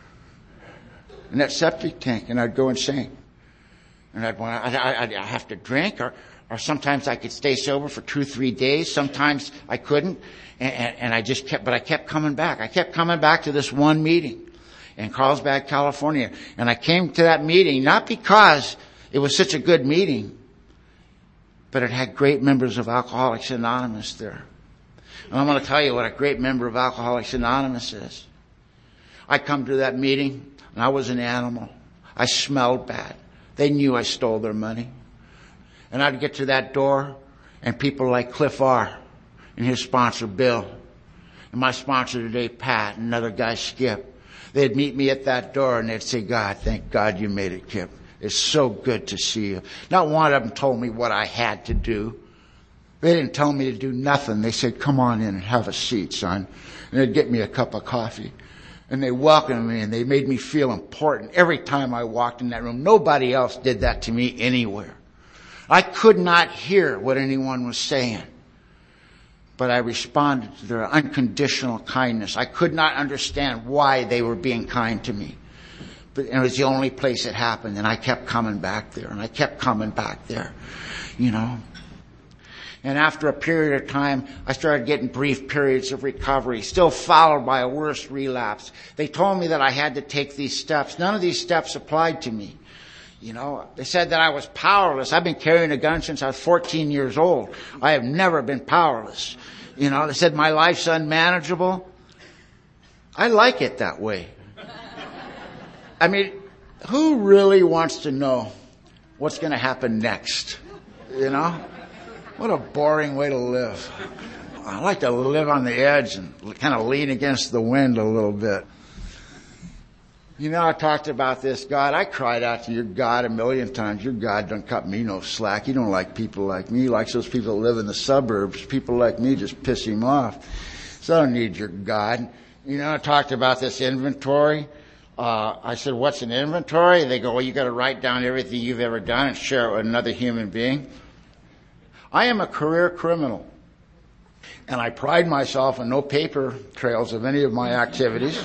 in that septic tank and I'd go insane. And I'd have to drink or sometimes I could stay sober for 2-3 days. Sometimes I couldn't. And I kept coming back. I kept coming back to this one meeting in Carlsbad, California. And I came to that meeting not because it was such a good meeting, but it had great members of Alcoholics Anonymous there. And I'm going to tell you what a great member of Alcoholics Anonymous is. I come to that meeting and I was an animal. I smelled bad. They knew I stole their money. And I'd get to that door and people like Cliff R. and his sponsor Bill and my sponsor today Pat and another guy Skip. They'd meet me at that door and they'd say, God, thank God you made it, Kip. It's so good to see you. Not one of them told me what I had to do. They didn't tell me to do nothing. They said, come on in and have a seat, son. And they'd get me a cup of coffee. And they welcomed me and they made me feel important every time I walked in that room. Nobody else did that to me anywhere. I could not hear what anyone was saying, but I responded to their unconditional kindness. I could not understand why they were being kind to me. But it was the only place it happened, and I kept coming back there, and I kept coming back there, you know. And after a period of time, I started getting brief periods of recovery, still followed by a worse relapse. They told me that I had to take these steps. None of these steps applied to me. You know, they said that I was powerless. I've been carrying a gun since I was 14 years old. I have never been powerless. You know, they said my life's unmanageable. I like it that way. I mean, who really wants to know what's going to happen next? You know? What a boring way to live. I like to live on the edge and kind of lean against the wind a little bit. You know, I talked about this God. I cried out to your God a million times. Your God don't cut me no slack. He don't like people like me. He likes those people that live in the suburbs. People like me just piss him off. So I don't need your God. You know, I talked about this inventory. I said, what's an inventory? They go, well, you got to write down everything you've ever done and share it with another human being. I am a career criminal. And I pride myself on no paper trails of any of my activities.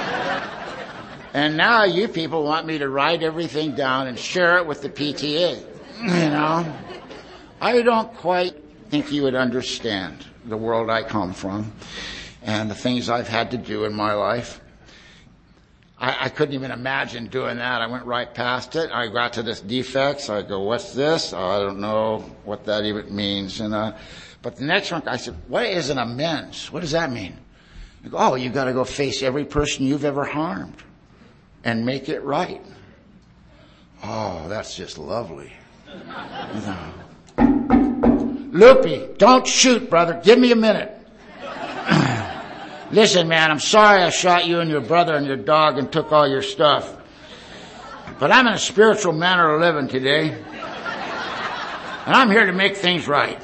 And now you people want me to write everything down and share it with the PTA. You know, I don't quite think you would understand the world I come from and the things I've had to do in my life. I couldn't even imagine doing that. I went right past it. I got to this defects. I go, what's this? Oh, I don't know what that even means. But the next one, I said, what is an amends? What does that mean? I go, oh, you got to go face every person you've ever harmed and make it right. Oh, that's just lovely. Loopy, don't shoot, brother. Give me a minute. Listen, man, I'm sorry I shot you and your brother and your dog and took all your stuff. But I'm in a spiritual manner of living today. And I'm here to make things right.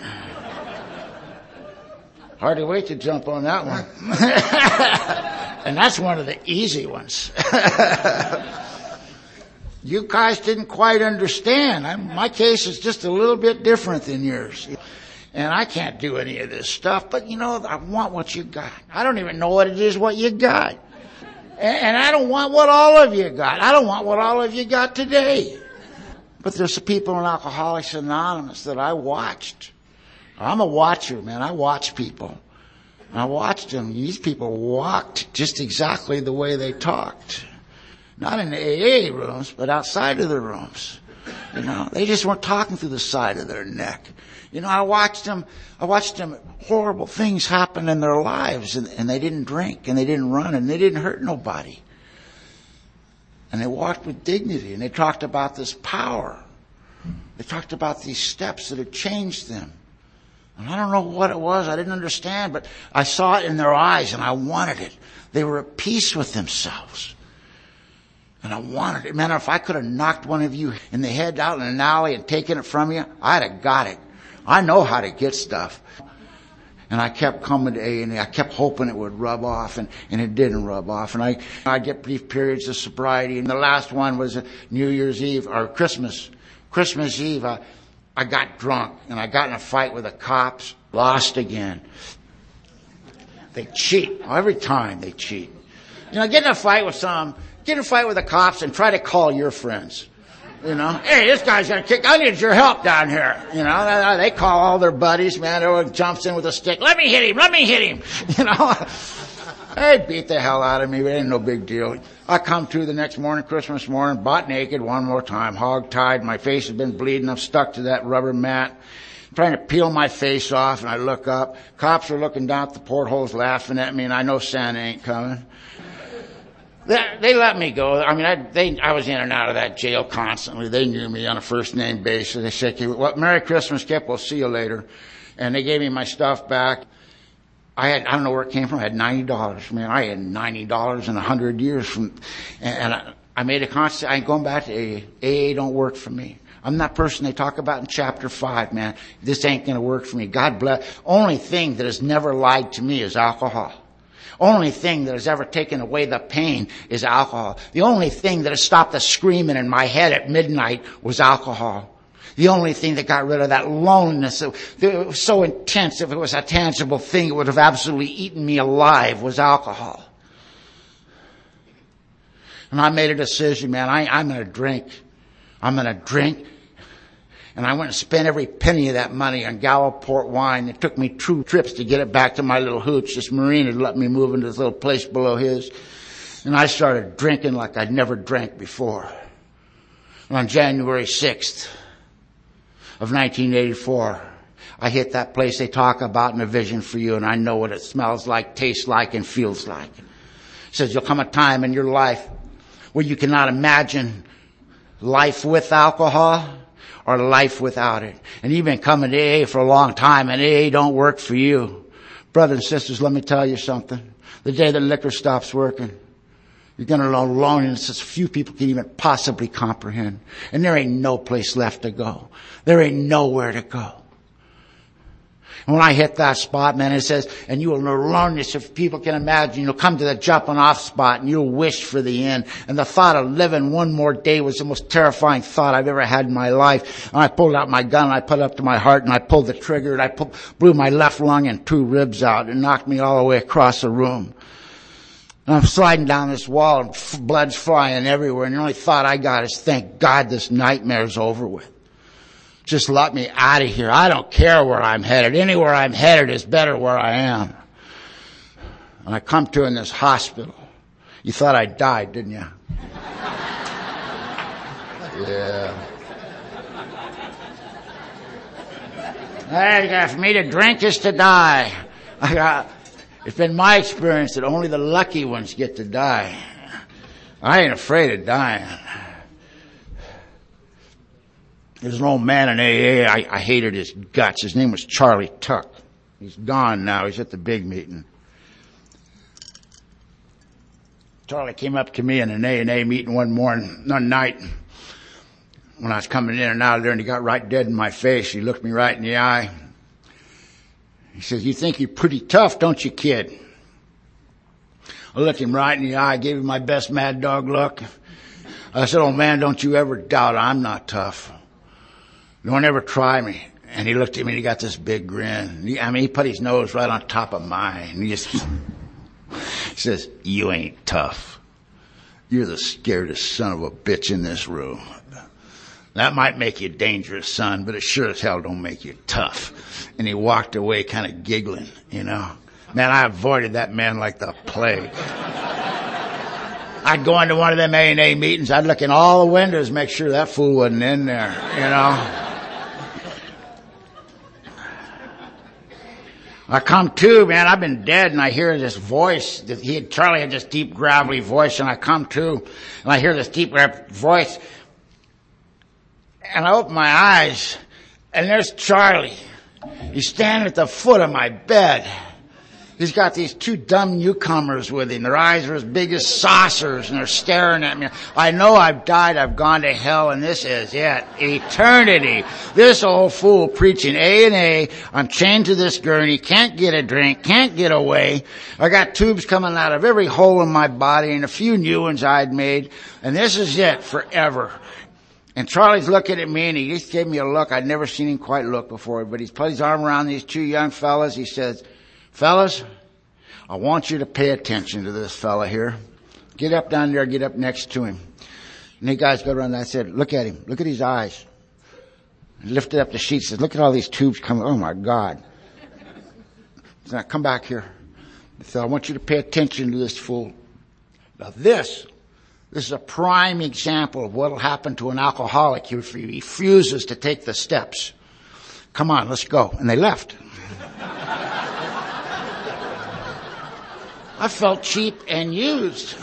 Hardly wait to jump on that one. And that's one of the easy ones. You guys didn't quite understand. My case is just a little bit different than yours. And I can't do any of this stuff, but I want what you got. I don't even know what it is what you got. And I don't want what all of you got. I don't want what all of you got today. But there's some people in Alcoholics Anonymous that I watched. I'm a watcher, man. I watch people. And I watched them. These people walked just exactly the way they talked. Not in the AA rooms, but outside of the rooms. They just weren't talking through the side of their neck. I watched them, horrible things happen in their lives, and they didn't drink, and they didn't run, and they didn't hurt nobody. And they walked with dignity, and they talked about this power. They talked about these steps that had changed them. And I don't know what it was, I didn't understand, but I saw it in their eyes, and I wanted it. They were at peace with themselves. And I wanted it. Man, if I could have knocked one of you in the head out in an alley and taken it from you, I'd have got it. I know how to get stuff. And I kept coming to A&E. I kept hoping it would rub off, and it didn't rub off. And I get brief periods of sobriety. And the last one was New Year's Eve, or Christmas Eve. I got drunk, and I got in a fight with the cops. Lost again. They cheat. Every time they cheat. Get in a fight with the cops and try to call your friends. Hey, this guy's gonna kick. I need your help down here. They call all their buddies, man. Everyone jumps in with a stick. Let me hit him. They beat the hell out of me. It ain't no big deal. I come to the next morning, Christmas morning, butt naked one more time, hog-tied. My face has been bleeding. I'm stuck to that rubber mat, trying to peel my face off, and I look up. Cops are looking down at the portholes laughing at me, and I know Santa ain't coming. They let me go. I was in and out of that jail constantly. They knew me on a first name basis. They said, Merry Christmas, Kip. We'll see you later. And they gave me my stuff back. I don't know where it came from. I had $90. Man, I had $90 in 100 years I made a conscious, I'm going back to AA. AA don't work for me. I'm that person they talk about in chapter 5, man. This ain't going to work for me. God bless. Only thing that has never lied to me is alcohol. Only thing that has ever taken away the pain is alcohol. The only thing that has stopped the screaming in my head at midnight was alcohol. The only thing that got rid of that loneliness, it was so intense, if it was a tangible thing, it would have absolutely eaten me alive, was alcohol. And I made a decision, man, I'm going to drink. I'm going to drink. And I went and spent every penny of that money on Gallo port wine. It took me 2 trips to get it back to my little hooch. This Marine had let me move into this little place below his. And I started drinking like I'd never drank before. And on January 6th of 1984, I hit that place they talk about in A Vision for You, and I know what it smells like, tastes like, and feels like. It says there'll come a time in your life where you cannot imagine life with alcohol or life without it. And you've been coming to AA for a long time, and AA don't work for you. Brothers and sisters, let me tell you something. The day that liquor stops working, you're going to know loneliness as few people can even possibly comprehend. And there ain't no place left to go. There ain't nowhere to go. And when I hit that spot, man, it says, and you will know loneliness if people can imagine. You'll come to the jumping off spot and you'll wish for the end. And the thought of living one more day was the most terrifying thought I've ever had in my life. And I pulled out my gun and I put it up to my heart and I pulled the trigger and I blew my left lung and 2 ribs out and knocked me all the way across the room. And I'm sliding down this wall and blood's flying everywhere. And the only thought I got is, thank God this nightmare's over with. Just let me out of here. I don't care where I'm headed. Anywhere I'm headed is better where I am. And I come to in this hospital. You thought I died, didn't you? Yeah. Hey, for me to drink is to die. It's been my experience that only the lucky ones get to die. I ain't afraid of dying. There's an old man in AA, I hated his guts. His name was Charlie Tuck. He's gone now. He's at the big meeting. Charlie came up to me in an A&A meeting one night when I was coming in and out of there, and he got right dead in my face. He looked me right in the eye. He says, "You think you're pretty tough, don't you, kid?" I looked him right in the eye, gave him my best mad dog look. I said, "Old man, don't you ever doubt I'm not tough. Don't ever try me." And he looked at me and he got this big grin. He put his nose right on top of mine. He says, "You ain't tough. You're the scaredest son of a bitch in this room. That might make you dangerous, son, but it sure as hell don't make you tough." And he walked away kind of giggling, Man, I avoided that man like the plague. I'd go into one of them A&A meetings. I'd look in all the windows, make sure that fool wasn't in there, I come to, man, I've been dead, and I hear this voice. Charlie had this deep, gravelly voice, and I come to, and I hear this deep, gravelly voice. And I open my eyes, and there's Charlie. He's standing at the foot of my bed. He's got these two dumb newcomers with him. Their eyes are as big as saucers, and they're staring at me. I know I've died, I've gone to hell, and this is it. Eternity. This old fool preaching A&A. I'm chained to this gurney, can't get a drink, can't get away. I got tubes coming out of every hole in my body, and a few new ones I'd made, and this is it forever. And Charlie's looking at me, and he just gave me a look. I'd never seen him quite look before, but he's put his arm around these two young fellas. He says, "Fellas, I want you to pay attention to this fella here. Get up down there, get up next to him." And the guys go around, and I said, "Look at him. Look at his eyes." He lifted up the sheet, said, "Look at all these tubes coming. Oh, my God." He said, "Come back here." He said, "I want you to pay attention to this fool." Now this is a prime example of what will happen to an alcoholic if he refuses to take the steps. "Come on, let's go." And they left. I felt cheap and used,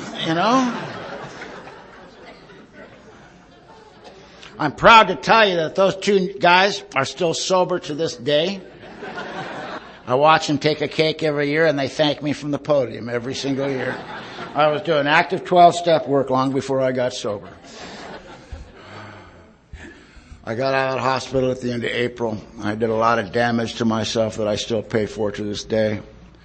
I'm proud to tell you that those two guys are still sober to this day. I watch them take a cake every year, and they thank me from the podium every single year. I was doing active 12-step work long before I got sober. I got out of the hospital at the end of April. I did a lot of damage to myself that I still pay for to this day.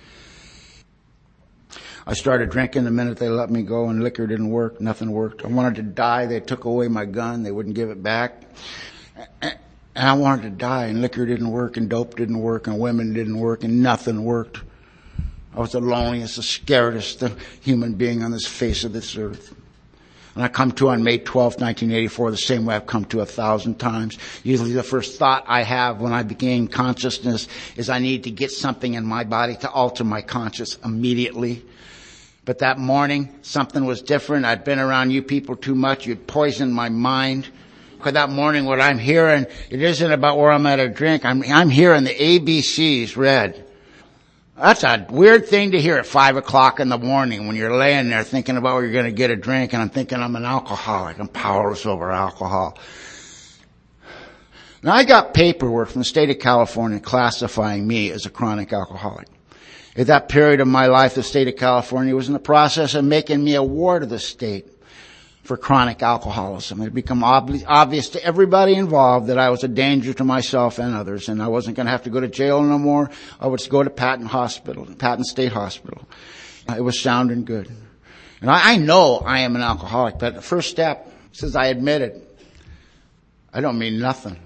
I started drinking the minute they let me go, and liquor didn't work. Nothing worked. I wanted to die. They took away my gun. They wouldn't give it back. And I wanted to die, and liquor didn't work, and dope didn't work, and women didn't work, and nothing worked. I was the loneliest, the scaredest human being on this face of this earth. And I come to on May 12th, 1984, the same way I've come to 1,000 times. Usually the first thought I have when I gain consciousness is I need to get something in my body to alter my conscience immediately. But that morning, something was different. I'd been around you people too much. You'd poisoned my mind. Because that morning, what I'm hearing, it isn't about where I'm at a drink. I'm hearing the ABCs read. That's a weird thing to hear at 5 o'clock in the morning when you're laying there thinking about where you're going to get a drink, and I'm thinking I'm an alcoholic. I'm powerless over alcohol. Now, I got paperwork from the state of California classifying me as a chronic alcoholic. At that period of my life, the state of California was in the process of making me a ward of the state for chronic alcoholism. It had become obvious to everybody involved that I was a danger to myself and others, and I wasn't going to have to go to jail no more. I would go to Patton State Hospital. It was sounding good. And I know I am an alcoholic, but the first step says I admit it. I don't mean nothing.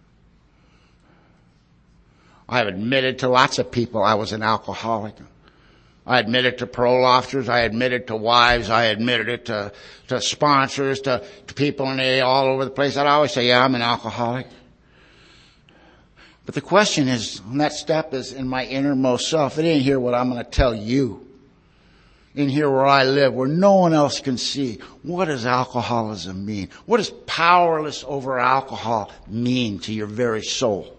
I've admitted to lots of people I was an alcoholic. I admitted to parole officers. I admitted to wives. I admitted it to sponsors, to people in AA all over the place. I'd always say, yeah, I'm an alcoholic. But the question is, and that step is in my innermost self. It ain't here what I'm going to tell you. in here where I live, where no one else can see. What does alcoholism mean? What does powerless over alcohol mean to your very soul?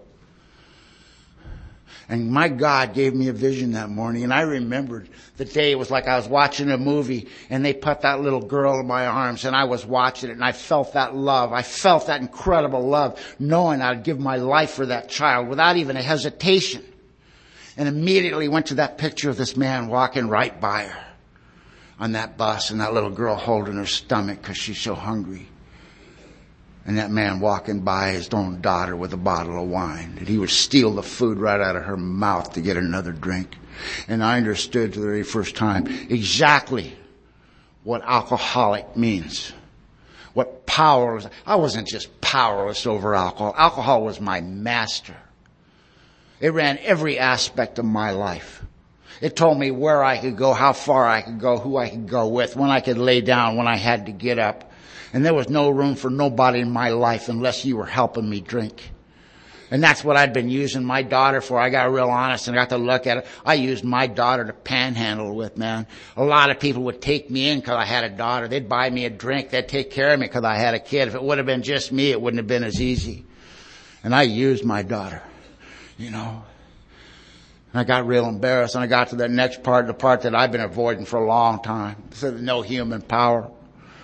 And my God gave me a vision that morning, and I remembered the day. It was like I was watching a movie, and they put that little girl in my arms, and I was watching it, and I felt that love. I felt that incredible love, knowing I'd give my life for that child without even a hesitation. And immediately went to that picture of this man walking right by her on that bus, and that little girl holding her stomach because she's so hungry. And that man walking by his own daughter with a bottle of wine, that he would steal the food right out of her mouth to get another drink. And I understood for the very first time exactly what alcoholic means. What powerless. I wasn't just powerless over alcohol. Alcohol was my master. It ran every aspect of my life. It told me where I could go, how far I could go, who I could go with, when I could lay down, when I had to get up. And there was no room for nobody in my life unless you were helping me drink. And that's what I'd been using my daughter for. I got real honest and got to look at it. I used my daughter to panhandle with, man. A lot of people would take me in because I had a daughter. They'd buy me a drink. They'd take care of me because I had a kid. If it would have been just me, it wouldn't have been as easy. And I used my daughter, you know. And I got real embarrassed, and I got to the next part, the part that I've been avoiding for a long time. So there's no human power.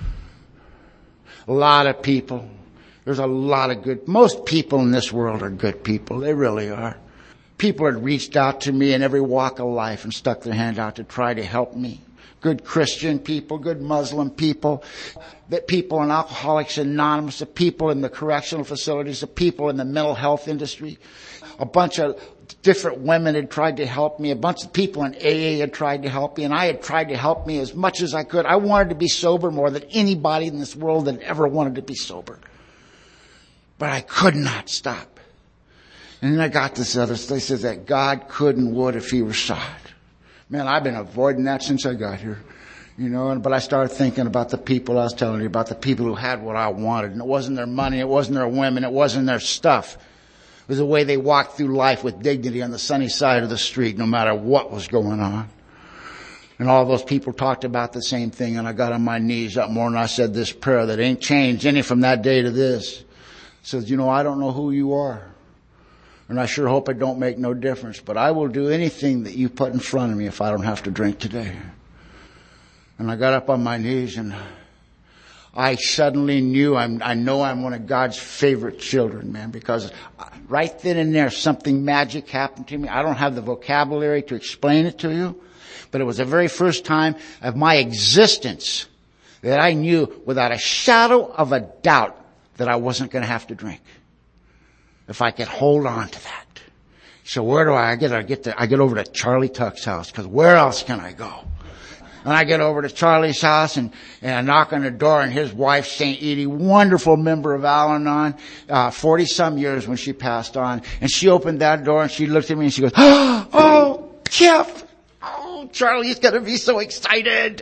A lot of people. There's a lot of good. Most people in this world are good people. They really are. People had reached out to me in every walk of life and stuck their hand out to try to help me. Good Christian people, good Muslim people, that people in Alcoholics Anonymous, the people in the correctional facilities, the people in the mental health industry. A bunch of different women had tried to help me. A bunch of people in AA had tried to help me, and I had tried to help me as much as I could. I wanted to be sober more than anybody in this world had ever wanted to be sober. But I could not stop. And then I got this other thing, says that God could and would if he were sought. Man, I've been avoiding that since I got here. You know, but I started thinking about the people I was telling you about, the people who had what I wanted. And it wasn't their money, it wasn't their women, it wasn't their stuff. It was the way they walked through life with dignity on the sunny side of the street, no matter what was going on. And all those people talked about the same thing, and I got on my knees that morning. I said this prayer that ain't changed any from that day to this. It says, you know, I don't know who you are, and I sure hope it don't make no difference, but I will do anything that you put in front of me if I don't have to drink today. And I got up on my knees, and I suddenly knew I know I'm one of God's favorite children, man, because right then and there something magic happened to me. I don't have the vocabulary to explain it to you, but it was the very first time of my existence that I knew without a shadow of a doubt that I wasn't going to have to drink. If I could hold on to that. So where do I get there? I get over to Charlie Tuck's house, because where else can I go? And I get over to Charlie's house and I knock on the door, and his wife, St. Edie, wonderful member of Al-Anon, 40 some years when she passed on. And she opened that door and she looked at me and she goes, oh, Kip! Oh, Charlie's gonna be so excited.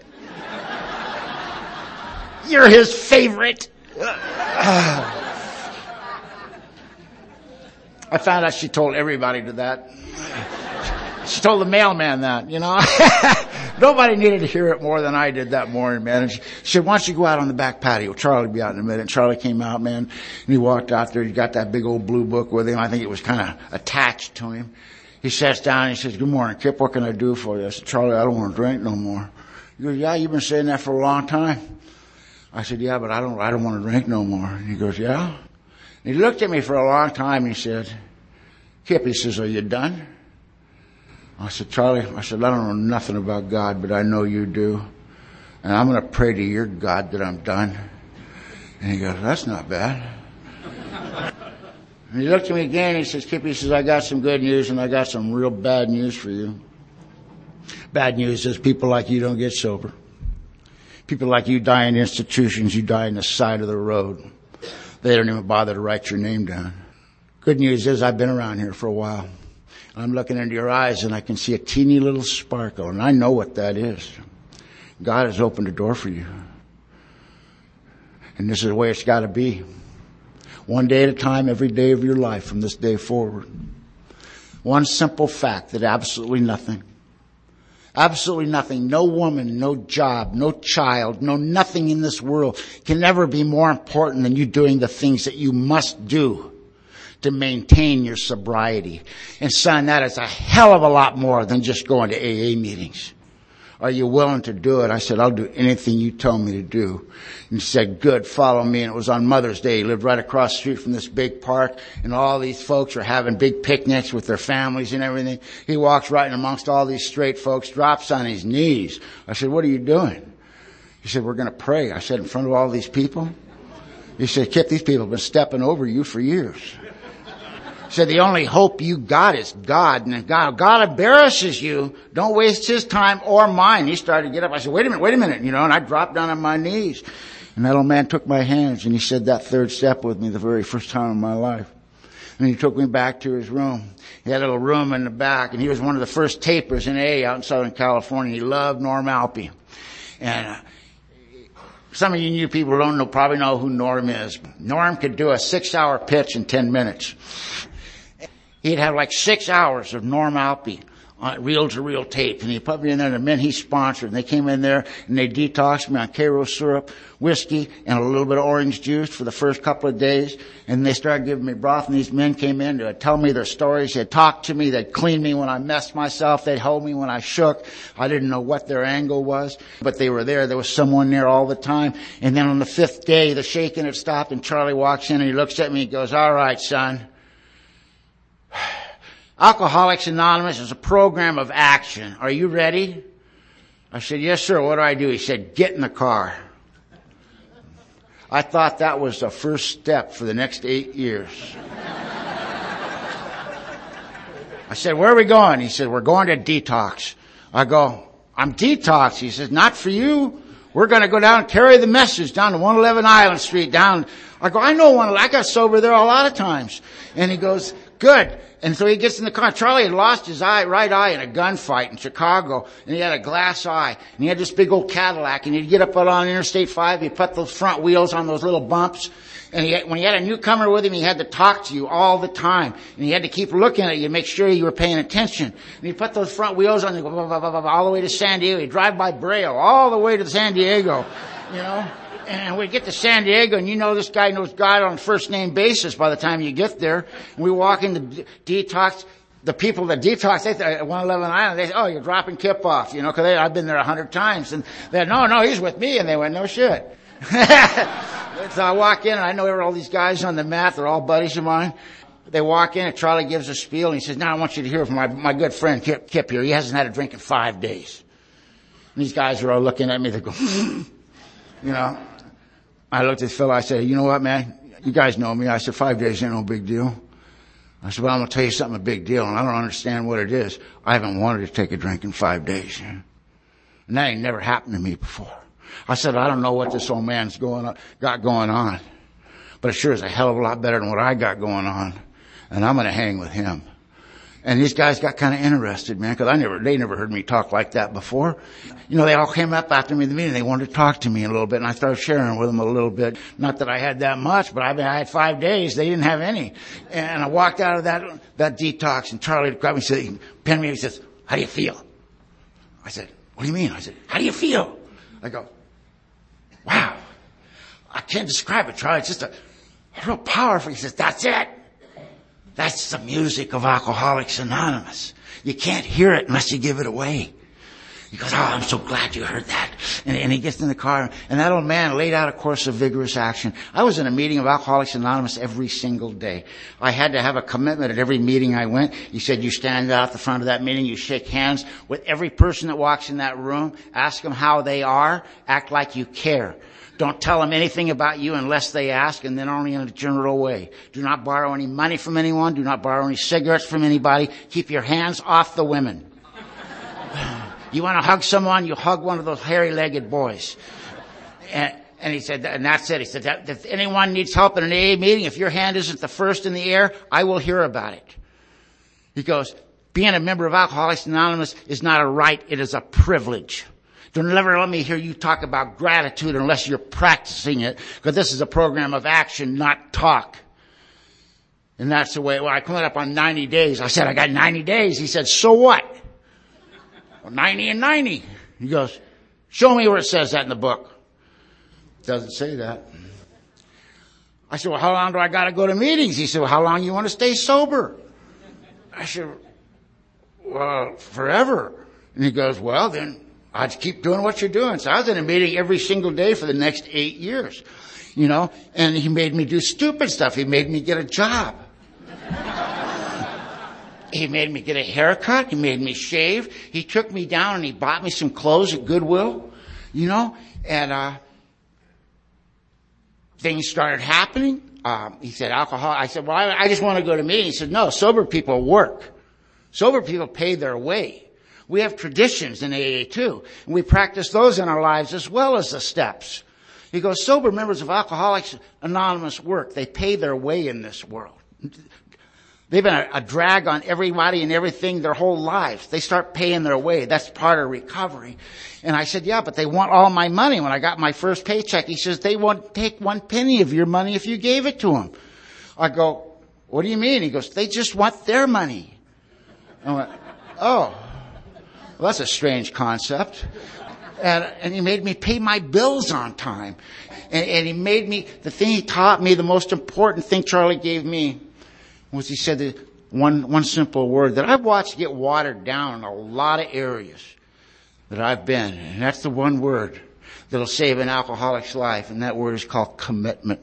You're his favorite. I found out she told everybody to that. She told the mailman that, you know. Nobody needed to hear it more than I did that morning, man. And she said, why don't you go out on the back patio? Charlie will be out in a minute. And Charlie came out, man, and he walked out there. He got that big old blue book with him. I think it was kind of attached to him. He sits down and he says, good morning, Kip. What can I do for you? I said, Charlie, I don't want to drink no more. He goes, yeah, you've been saying that for a long time. I said, yeah, but I don't want to drink no more. And he goes, yeah? And he looked at me for a long time and he said, Kip, he says, are you done? I said, Charlie, I don't know nothing about God, but I know you do. And I'm going to pray to your God that I'm done. And he goes, that's not bad. And he looked at me again and he says, Kip, he says, I got some good news and I got some real bad news for you. Bad news is people like you don't get sober. People like you die in institutions, you die on the side of the road. They don't even bother to write your name down. Good news is I've been around here for a while. I'm looking into your eyes and I can see a teeny little sparkle, and I know what that is. God has opened a door for you. And this is the way it's got to be. One day at a time, every day of your life from this day forward. One simple fact that absolutely nothing Absolutely nothing. No woman, no job, no child, no nothing in this world can ever be more important than you doing the things that you must do to maintain your sobriety. And son, that is a hell of a lot more than just going to AA meetings. Are you willing to do it? I said, I'll do anything you tell me to do. And he said, good, follow me. And it was on Mother's Day. He lived right across the street from this big park, and all these folks were having big picnics with their families and everything. He walks right in amongst all these straight folks, drops on his knees. I said, what are you doing? He said, we're going to pray. I said, in front of all these people? He said, Kip, these people have been stepping over you for years. He said, the only hope you got is God. And if God embarrasses you, don't waste his time or mine. He started to get up. I said, wait a minute, and I dropped down on my knees. And that old man took my hands and he said that third step with me the very first time in my life. And he took me back to his room. He had a little room in the back, and he was one of the first tapers in AA out in Southern California. He loved Norm Alpe. And some of you new people probably know who Norm is. Norm could do a 6-hour pitch in 10 minutes. He'd have like 6 hours of Norm Alpe on reel-to-reel tape. And he put me in there, and the men he sponsored, and they came in there and they detoxed me on Cairo syrup, whiskey, and a little bit of orange juice for the first couple of days. And they started giving me broth, and these men came in to tell me their stories. They'd talk to me. They'd clean me when I messed myself. They'd hold me when I shook. I didn't know what their angle was, but they were there. There was someone there all the time. And then on the 5th day, the shaking had stopped, and Charlie walks in and he looks at me and he goes, all right, son. Alcoholics Anonymous is a program of action. Are you ready? I said, yes, sir. What do I do? He said, get in the car. I thought that was the first step for the next 8 years. I said, where are we going? He said, we're going to detox. I go, I'm detox. He says, not for you. We're going to go down and carry the message down to 111 Island Street down. I go, I know 111. I got sober there a lot of times. And he goes, good. And so he gets in the car. Charlie had lost his right eye in a gunfight in Chicago, and he had a glass eye. And he had this big old Cadillac, and he'd get up on Interstate 5, he'd put those front wheels on those little bumps. And when he had a newcomer with him, he had to talk to you all the time. And he had to keep looking at you to make sure you were paying attention. And he'd put those front wheels on, and go all the way to San Diego. He'd drive by Brea, all the way to San Diego, And we get to San Diego, and this guy knows God on a first-name basis by the time you get there. And we walk into detox. The people that detox, they at 111 Island, they say, oh, you're dropping Kip off, because I've been there 100 times. And they no, he's with me. And they went, no shit. So I walk in, and I know all these guys on the mat. They're all buddies of mine. They walk in, and Charlie gives a spiel, and he says, now I want you to hear from my good friend Kip here. He hasn't had a drink in 5 days. And these guys are all looking at me. They go, I looked at this fellow. I said, you know what, man? You guys know me. I said, 5 days ain't no big deal. I said, well, I'm going to tell you something a big deal, and I don't understand what it is. I haven't wanted to take a drink in 5 days. And that ain't never happened to me before. I said, I don't know what this old man's got going on, but it sure is a hell of a lot better than what I got going on, and I'm going to hang with him. And these guys got kind of interested, man, because they never heard me talk like that before. They all came up after me in the meeting. They wanted to talk to me a little bit, and I started sharing with them a little bit. Not that I had that much, but I had 5 days. They didn't have any. And I walked out of that detox, and Charlie grabbed me, he pinned me, he says, how do you feel? I said, what do you mean? I said, how do you feel? I go, wow. I can't describe it, Charlie. It's just a real powerful. He says, that's it. That's the music of Alcoholics Anonymous. You can't hear it unless you give it away. He goes, oh, I'm so glad you heard that. And he gets in the car, and that old man laid out a course of vigorous action. I was in a meeting of Alcoholics Anonymous every single day. I had to have a commitment at every meeting I went. He said, you stand out the front of that meeting, you shake hands with every person that walks in that room, ask them how they are, act like you care. Don't tell them anything about you unless they ask, and then only in a general way. Do not borrow any money from anyone. Do not borrow any cigarettes from anybody. Keep your hands off the women. You want to hug someone, you hug one of those hairy-legged boys. And he said, and that's it. He said, if anyone needs help in an AA meeting, if your hand isn't the first in the air, I will hear about it. He goes, being a member of Alcoholics Anonymous is not a right, it is a privilege. Don't ever let me hear you talk about gratitude unless you're practicing it, because this is a program of action, not talk. And that's the way, I come up on 90 days. I said, I got 90 days. He said, so what? Well, 90 and 90. He goes, show me where it says that in the book. Doesn't say that. I said, well, how long do I got to go to meetings? He said, well, how long you want to stay sober? I said, well, forever. And he goes, well, then I'd keep doing what you're doing. So I was in a meeting every single day for the next 8 years, and he made me do stupid stuff. He made me get a job. He made me get a haircut. He made me shave. He took me down and he bought me some clothes at Goodwill, and things started happening. He said, alcohol. I said, well, I just want to go to meetings. He said, no, sober people work. Sober people pay their way. We have traditions in AA too, and we practice those in our lives as well as the steps. He goes, sober members of Alcoholics Anonymous work. They pay their way in this world. They've been a drag on everybody and everything their whole lives. They start paying their way. That's part of recovery. And I said, yeah, but they want all my money. When I got my first paycheck, he says, they won't take 1 penny of your money if you gave it to them. I go, what do you mean? He goes, they just want their money. I went, oh, well, that's a strange concept. And he made me pay my bills on time. And he made me, the thing he taught me, the most important thing Charlie gave me, was he said that one simple word that I've watched get watered down in a lot of areas that I've been. And that's the one word that'll save an alcoholic's life. And that word is called commitment.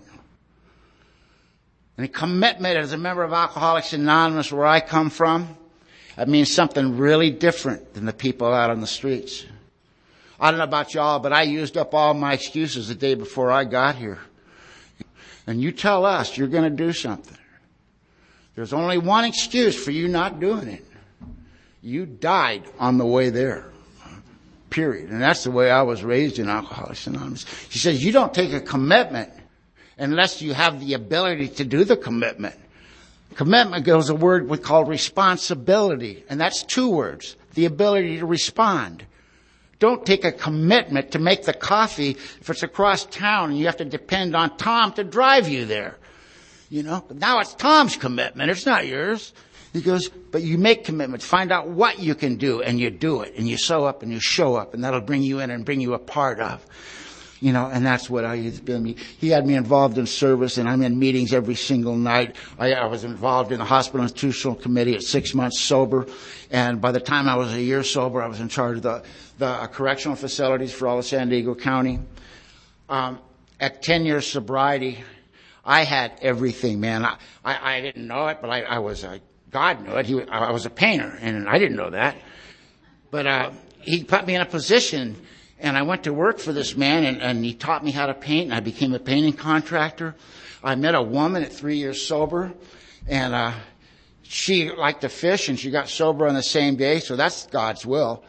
And a commitment as a member of Alcoholics Anonymous, where I come from, that means something really different than the people out on the streets. I don't know about y'all, but I used up all my excuses the day before I got here. And you tell us you're going to do something. There's only one excuse for you not doing it. You died on the way there. Period. And that's the way I was raised in Alcoholics Anonymous. She says, you don't take a commitment unless you have the ability to do the commitment. Commitment goes a word we call responsibility. And that's 2 words. The ability to respond. Don't take a commitment to make the coffee if it's across town and you have to depend on Tom to drive you there. Now it's Tom's commitment. It's not yours. He goes, but you make commitments. Find out what you can do, and you do it. And you show up, and you show up, and that'll bring you in and bring you a part of. And that's what he's been. He had me involved in service, and I'm in meetings every single night. I was involved in the hospital institutional committee at 6 months sober. And by the time I was a year sober, I was in charge of the correctional facilities for all of San Diego County. At 10 years sobriety, I had everything, man. I didn't know it, but I was God knew it. I was a painter, and I didn't know that. But he put me in a position, and I went to work for this man, and he taught me how to paint, and I became a painting contractor. I met a woman at 3 years sober, and she liked to fish, and she got sober on the same day, so that's God's will,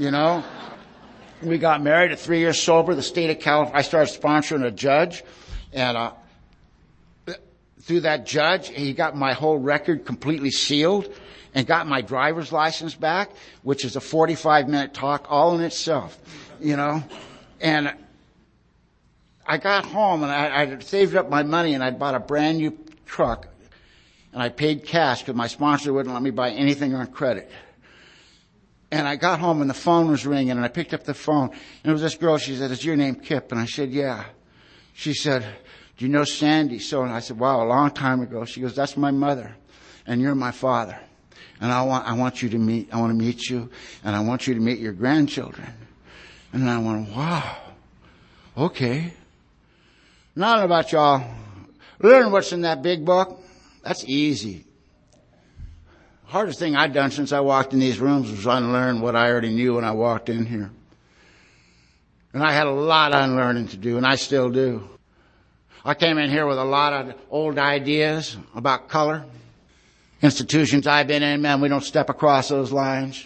We got married at 3 years sober. The state of California, I started sponsoring a judge, and through that judge, he got my whole record completely sealed and got my driver's license back, which is a 45-minute talk all in itself, And I got home and I saved up my money and I bought a brand new truck and I paid cash because my sponsor wouldn't let me buy anything on credit. And I got home and the phone was ringing and I picked up the phone and it was this girl. She said, "Is your name Kip?" And I said, "Yeah." She said, "Do you know Sandy?" So, and I said, "Wow, a long time ago." She goes, "That's my mother, and you're my father, and I want to meet you, and I want you to meet your grandchildren." And I went, "Wow, okay." Not about y'all. Learn what's in that big book. That's easy. Hardest thing I've done since I walked in these rooms was unlearn what I already knew when I walked in here. And I had a lot of unlearning to do, and I still do. I came in here with a lot of old ideas about color. Institutions I've been in, man, we don't step across those lines.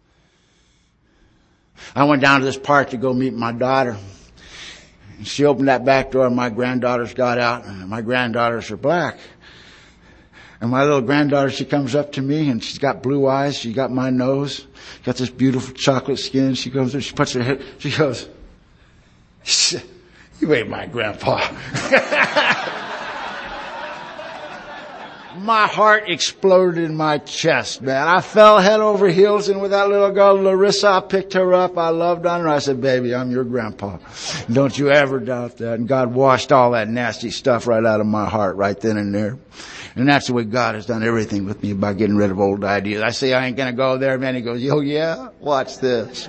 I went down to this park to go meet my daughter. And she opened that back door and my granddaughters got out, and my granddaughters are black. And my little granddaughter, she comes up to me and she's got blue eyes. She got my nose, got this beautiful chocolate skin. She comes in, she puts her head, she goes, "You ain't my grandpa." My heart exploded in my chest, man. I fell head over heels, and with that little girl, Larissa, I picked her up. I loved on her. I said, baby, I'm your grandpa. Don't you ever doubt that. And God washed all that nasty stuff right out of my heart right then and there. And that's the way God has done everything with me by getting rid of old ideas. I say, I ain't going to go there, man. He goes, oh, yeah? Watch this.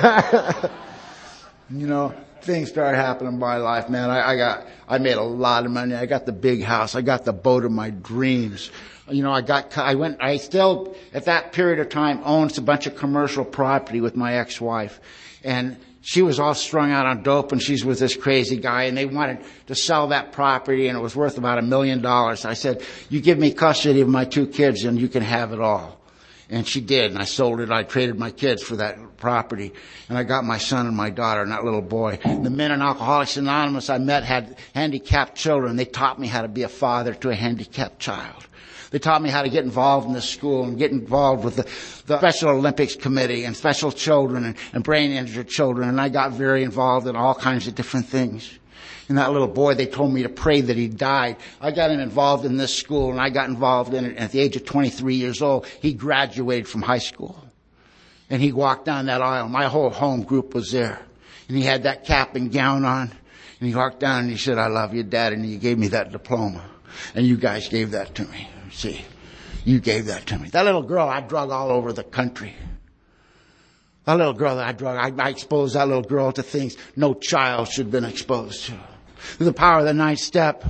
You know, things started happening in my life, man. I made a lot of money. I got the big house. I got the boat of my dreams. You know, I still, at that period of time, owned a bunch of commercial property with my ex-wife. And she was all strung out on dope, and she's with this crazy guy, and they wanted to sell that property, and it was worth about $1 million. I said, you give me custody of my 2 kids, and you can have it all. And she did, and I sold it. I traded my kids for that property. And I got my son and my daughter and that little boy. The men in Alcoholics Anonymous I met had handicapped children. They taught me how to be a father to a handicapped child. They taught me how to get involved in the school and get involved with the Special Olympics Committee and special children and brain injured children. And I got very involved in all kinds of different things. And that little boy, they told me to pray that he died. I got him involved in this school, and I got involved in it. At the age of 23 years old, he graduated from high school. And he walked down that aisle. My whole home group was there. And he had that cap and gown on. And he walked down and he said, I love you, Dad. And he gave me that diploma. And you guys gave that to me. See, you gave that to me. That little girl I drug all over the country. That little girl that I drug, I exposed that little girl to things no child should have been exposed to. Through the power of the 9th step.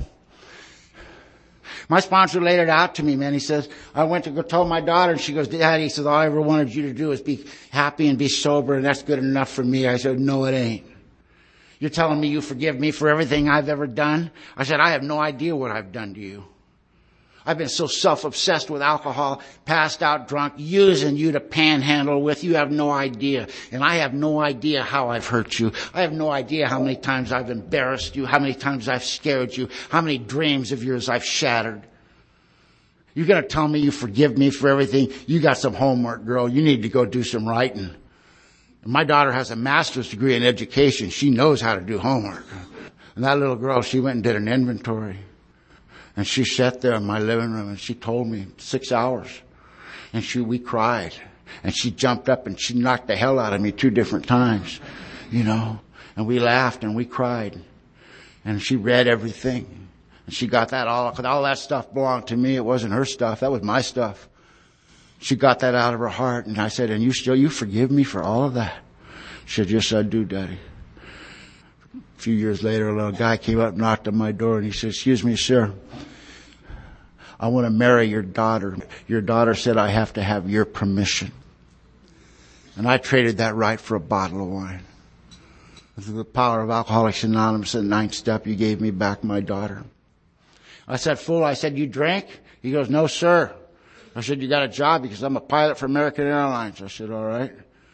My sponsor laid it out to me, man. He says, I went to go tell my daughter, and she goes, Dad, he says, all I ever wanted you to do is be happy and be sober, and that's good enough for me. I said, no, it ain't. You're telling me you forgive me for everything I've ever done? I said, I have no idea what I've done to you. I've been so self-obsessed with alcohol, passed out drunk, using you to panhandle with. You have no idea. And I have no idea how I've hurt you. I have no idea how many times I've embarrassed you, how many times I've scared you, how many dreams of yours I've shattered. You're going to tell me you forgive me for everything? You got some homework, girl. You need to go do some writing. And my daughter has a master's degree in education. She knows how to do homework. And that little girl, she went and did an inventory. And she sat there in my living room and she told me 6 hours. And we cried. And she jumped up and she knocked the hell out of me 2 different times, you know. And we laughed and we cried. And she read everything. And she got that all that stuff belonged to me. It wasn't her stuff. That was my stuff. She got that out of her heart. And I said, and you forgive me for all of that? She said, yes, I do, Daddy. A few years later, a little guy came up and knocked on my door and he said, excuse me, sir. I want to marry your daughter. Your daughter said I have to have your permission. And I traded that right for a bottle of wine. Through the power of Alcoholics Anonymous at 9th step, you gave me back my daughter. I said, fool, I said, you drank? He goes, no, sir. I said, you got a job? Because I'm a pilot for American Airlines. I said, all right.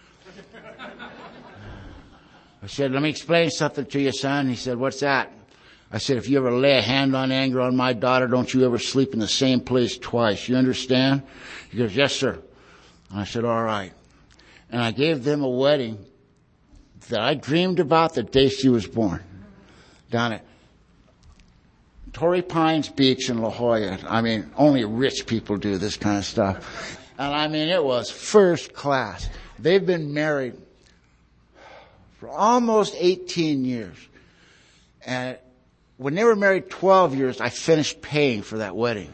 I said, let me explain something to you, son. He said, what's that? I said, if you ever lay a hand on anger on my daughter, don't you ever sleep in the same place twice. You understand? He goes, yes, sir. And I said, all right. And I gave them a wedding that I dreamed about the day she was born. Down at Torrey Pines Beach in La Jolla. I mean, only rich people do this kind of stuff. And I mean, it was first class. They've been married for almost 18 years. And when they were married 12 years, I finished paying for that wedding.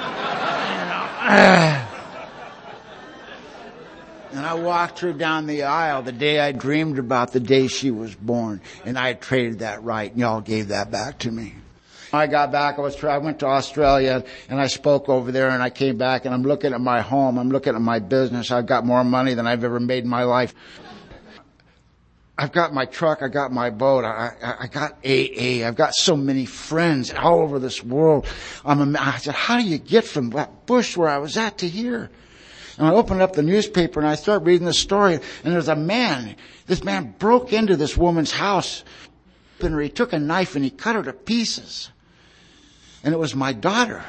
And I walked her down the aisle the day I dreamed about the day she was born. And I had traded that right, and y'all gave that back to me. I got back, I went to Australia, and I spoke over there, and I came back, and I'm looking at my home, I'm looking at my business. I've got more money than I've ever made in my life. I've got my truck, I got my boat, I got AA, I've got so many friends all over this world. I said, how do you get from that bush where I was at to here? And I opened up the newspaper and I started reading the story, and there's a man. This man broke into this woman's house, and he took a knife and he cut her to pieces. And it was my daughter.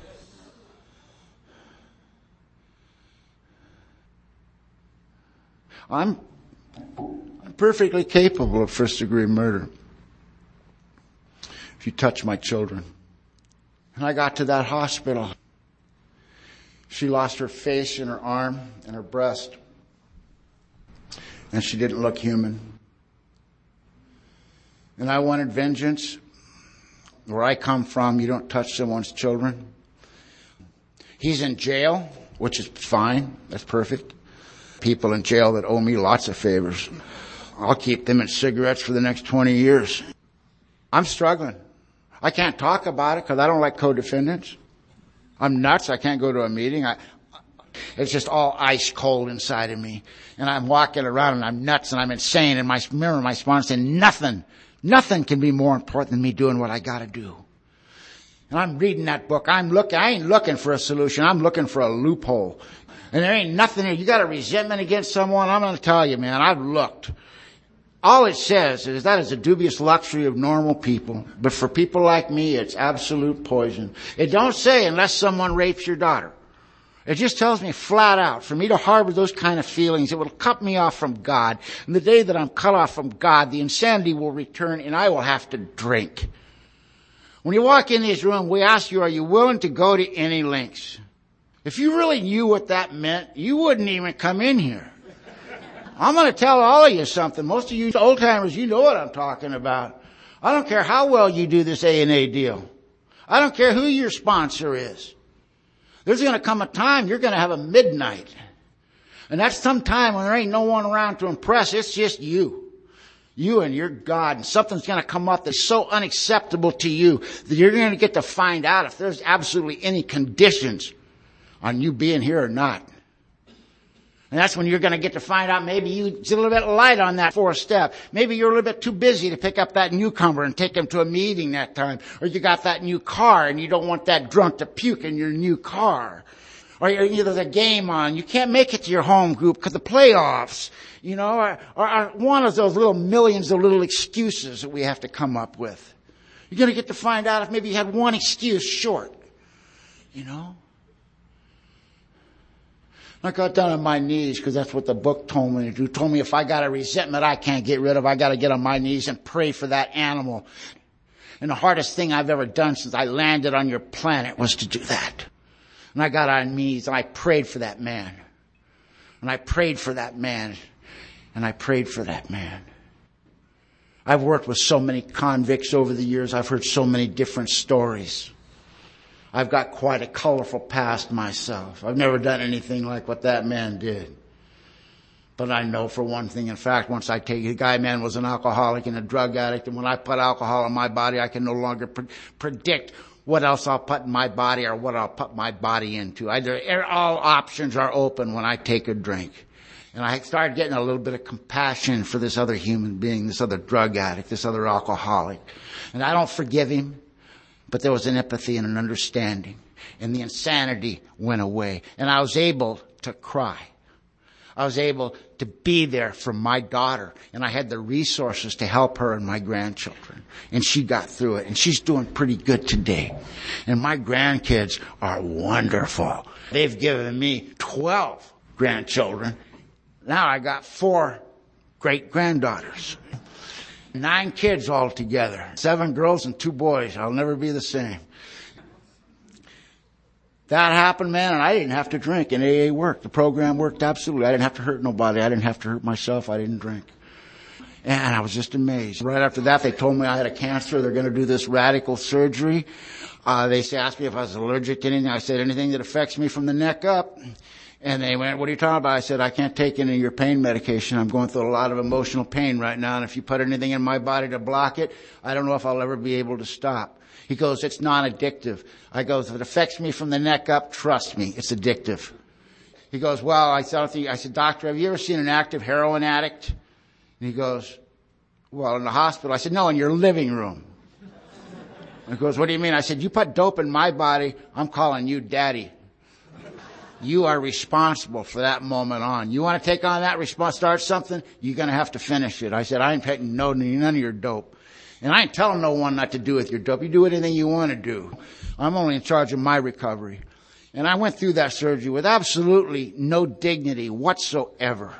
I'm perfectly capable of first-degree murder if you touch my children. And I got to that hospital. She lost her face and her arm and her breast. And she didn't look human. And I wanted vengeance. Where I come from, you don't touch someone's children. He's in jail, which is fine. That's perfect. People in jail that owe me lots of favors. I'll keep them in cigarettes for the next 20 years. I'm struggling. I can't talk about it because I don't like co-defendants. I'm nuts. I can't go to a meeting. It's just all ice cold inside of me. And I'm walking around and I'm nuts and I'm insane. And my sponsor saying, nothing can be more important than me doing what I got to do. And I'm reading that book. I ain't looking for a solution. I'm looking for a loophole. And there ain't nothing there. You got a resentment against someone? I'm going to tell you, man, I've looked. All it says is that is a dubious luxury of normal people. But for people like me, it's absolute poison. It don't say unless someone rapes your daughter. It just tells me flat out, for me to harbor those kind of feelings, it will cut me off from God. And the day that I'm cut off from God, the insanity will return and I will have to drink. When you walk in this room, we ask you, are you willing to go to any lengths? If you really knew what that meant, you wouldn't even come in here. I'm going to tell all of you something. Most of you old timers, you know what I'm talking about. I don't care how well you do this A&A deal. I don't care who your sponsor is. There's going to come a time you're going to have a midnight. And that's some time when there ain't no one around to impress. It's just you. You and your God. And something's going to come up that's so unacceptable to you that you're going to get to find out if there's absolutely any conditions on you being here or not. And that's when you're going to get to find out maybe you're a little bit light on that fourth step. Maybe you're a little bit too busy to pick up that newcomer and take him to a meeting that time. Or you got that new car and you don't want that drunk to puke in your new car. Or there's a game on. You can't make it to your home group because the playoffs, or one of those little millions of little excuses that we have to come up with. You're going to get to find out if maybe you had one excuse short. I got down on my knees because that's what the book told me to do. Told me if I got a resentment I can't get rid of, I got to get on my knees and pray for that animal. And the hardest thing I've ever done since I landed on your planet was to do that. And I got on my knees and I prayed for that man. And I prayed for that man. And I prayed for that man. I've worked with so many convicts over the years. I've heard so many different stories. I've got quite a colorful past myself. I've never done anything like what that man did. But I know for one thing, in fact, once I take the guy, man, was an alcoholic and a drug addict. And when I put alcohol in my body, I can no longer predict what else I'll put in my body or what I'll put my body into. All options are open when I take a drink. And I started getting a little bit of compassion for this other human being, this other drug addict, this other alcoholic. And I don't forgive him. But there was an empathy and an understanding. And the insanity went away. And I was able to cry. I was able to be there for my daughter. And I had the resources to help her and my grandchildren. And she got through it. And she's doing pretty good today. And my grandkids are wonderful. They've given me 12 grandchildren. Now I got 4 great-granddaughters. 9 kids altogether. 7 girls and 2 boys. I'll never be the same. That happened, man, and I didn't have to drink. And AA worked. The program worked absolutely. I didn't have to hurt nobody. I didn't have to hurt myself. I didn't drink. And I was just amazed. Right after that, they told me I had a cancer. They're going to do this radical surgery. They asked me if I was allergic to anything. I said anything that affects me from the neck up. And they went, what are you talking about? I said, I can't take any of your pain medication. I'm going through a lot of emotional pain right now. And if you put anything in my body to block it, I don't know if I'll ever be able to stop. He goes, it's non-addictive. I goes, if it affects me from the neck up, trust me, it's addictive. He goes, well, I said, doctor, have you ever seen an active heroin addict? And he goes, well, in the hospital. I said, no, in your living room. He goes, what do you mean? I said, you put dope in my body, I'm calling you daddy. You are responsible for that moment on. You want to take on that start something, you're going to have to finish it. I said, I ain't taking none of your dope. And I ain't telling no one not to do with your dope. You do anything you want to do. I'm only in charge of my recovery. And I went through that surgery with absolutely no dignity whatsoever.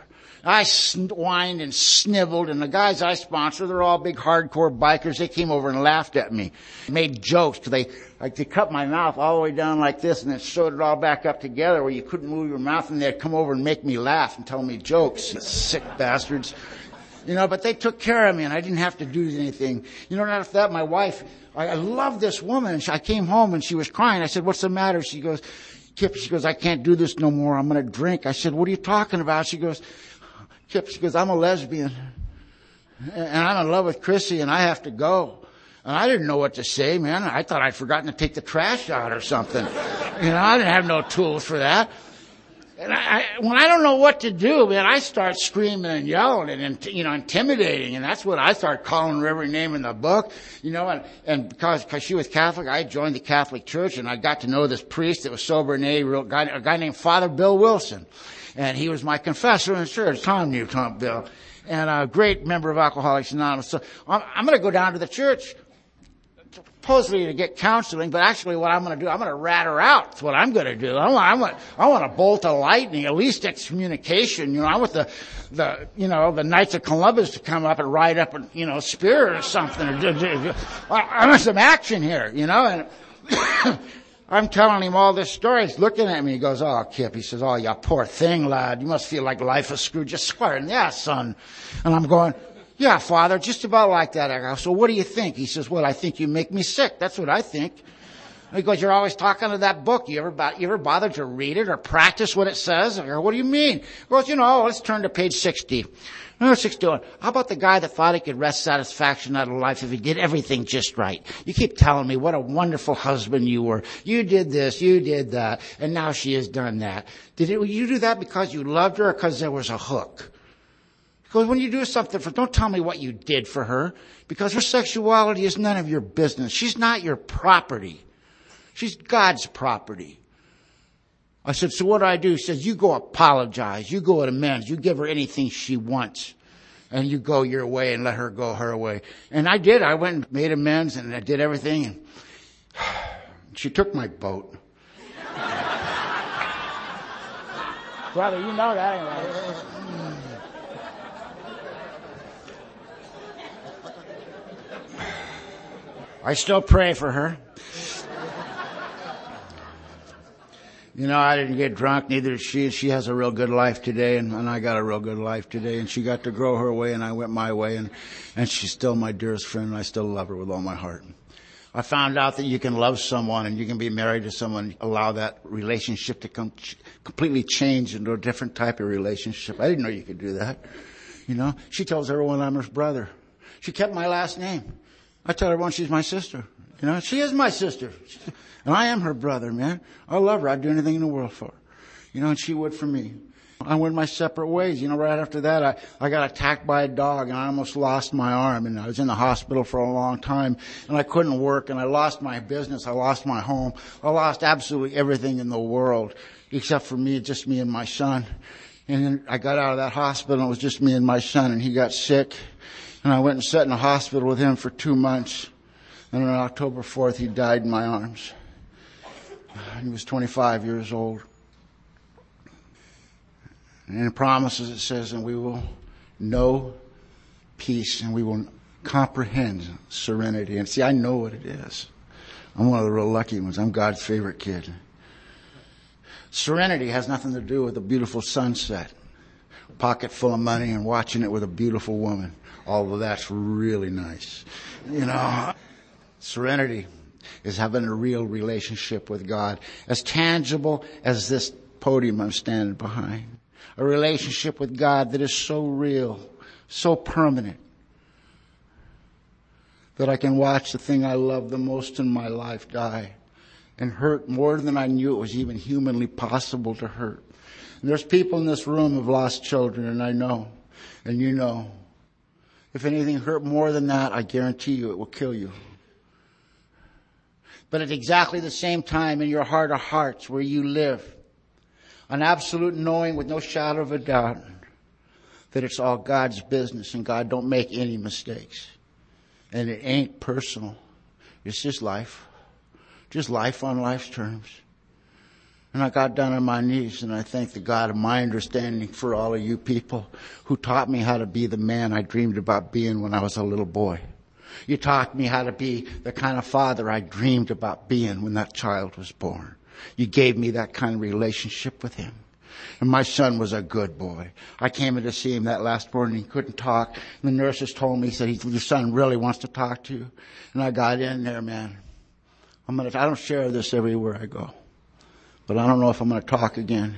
I whined and sniveled, and the guys I sponsor, they're all big hardcore bikers. They came over and laughed at me, made jokes, because they cut my mouth all the way down like this and then sewed it all back up together where you couldn't move your mouth, and they'd come over and make me laugh and tell me jokes. Sick bastards. But they took care of me, and I didn't have to do anything. Not after that, my wife, I love this woman, and I came home and she was crying. I said, "What's the matter?" She goes, "Kip," she goes, "I can't do this no more. I'm going to drink." I said, "What are you talking about?" She goes, "Kip," she goes, "I'm a lesbian, and I'm in love with Chrissy, and I have to go." And I didn't know what to say, man. I thought I'd forgotten to take the trash out or something. I didn't have no tools for that. And when I don't know what to do, man, I start screaming and yelling and, intimidating. And that's what I start calling her every name in the book, and because she was Catholic, I joined the Catholic Church, and I got to know this priest that was sober and a guy named Father Bill Wilson. And he was my confessor in the church. Tom knew Tom Bill. And a great member of Alcoholics Anonymous. So I'm going to go down to the church, supposedly to get counseling, but actually what I'm going to do, I'm going to rat her out. That's what I'm going to do. I want a bolt of lightning, at least excommunication. I want the Knights of Columbus to come up and ride up and, spear or something. I want some action here, and I'm telling him all this story. He's looking at me. He goes, "Oh, Kip," he says, "Oh, you poor thing, lad. You must feel like life is screwed just square." And yeah, son. And I'm going, "Yeah, Father, just about like that." I go, "So what do you think?" He says, "Well, I think you make me sick. That's what I think." And he goes, "You're always talking to that book. You ever bother to read it or practice what it says?" I go, "What do you mean?" He goes, let's turn to page 60. 60. How about the guy that thought he could wrest satisfaction out of life if he did everything just right? You keep telling me what a wonderful husband you were. You did this, you did that, and now she has done that. Did you do that because you loved her or because there was a hook? Because when you do something don't tell me what you did for her, because her sexuality is none of your business. She's not your property. She's God's property. I said, "So what do?" He says, "You go apologize. You go at amends. You give her anything she wants. And you go your way and let her go her way." And I did. I went and made amends and I did everything. And she took my boat. Brother, you know that anyway. I still pray for her. I didn't get drunk, neither did she. She has a real good life today, and I got a real good life today. And she got to grow her way, and I went my way, and she's still my dearest friend, and I still love her with all my heart. I found out that you can love someone, and you can be married to someone, allow that relationship to completely change into a different type of relationship. I didn't know you could do that. She tells everyone I'm her brother. She kept my last name. I tell everyone she's my sister. She is my sister. And I am her brother, man. I love her. I'd do anything in the world for her. And she would for me. I went my separate ways. Right after that, I got attacked by a dog and I almost lost my arm. And I was in the hospital for a long time and I couldn't work and I lost my business. I lost my home. I lost absolutely everything in the world except for me, just me and my son. And then I got out of that hospital and it was just me and my son, and he got sick. And I went and sat in the hospital with him for 2 months. And on October 4th, he died in my arms. He was 25 years old. And in the promises it says, "And we will know peace and we will comprehend serenity." And see, I know what it is. I'm one of the real lucky ones. I'm God's favorite kid. Serenity has nothing to do with a beautiful sunset, pocket full of money, and watching it with a beautiful woman. Although that's really nice. Serenity is having a real relationship with God, as tangible as this podium I'm standing behind. A relationship with God that is so real, so permanent, that I can watch the thing I love the most in my life die and hurt more than I knew it was even humanly possible to hurt. And there's people in this room who've lost children, and I know, and you know. If anything hurt more than that, I guarantee you it will kill you. But at exactly the same time, in your heart of hearts where you live, an absolute knowing with no shadow of a doubt that it's all God's business and God don't make any mistakes. And it ain't personal. It's just life. Just life on life's terms. And I got down on my knees and I thanked the God of my understanding for all of you people who taught me how to be the man I dreamed about being when I was a little boy. You taught me how to be the kind of father I dreamed about being when that child was born. You gave me that kind of relationship with him. And my son was a good boy. I came in to see him that last morning. He couldn't talk. And the nurses told me, he said, your son really wants to talk to you. And I got in there, man. I don't share this everywhere I go. But I don't know if I'm going to talk again.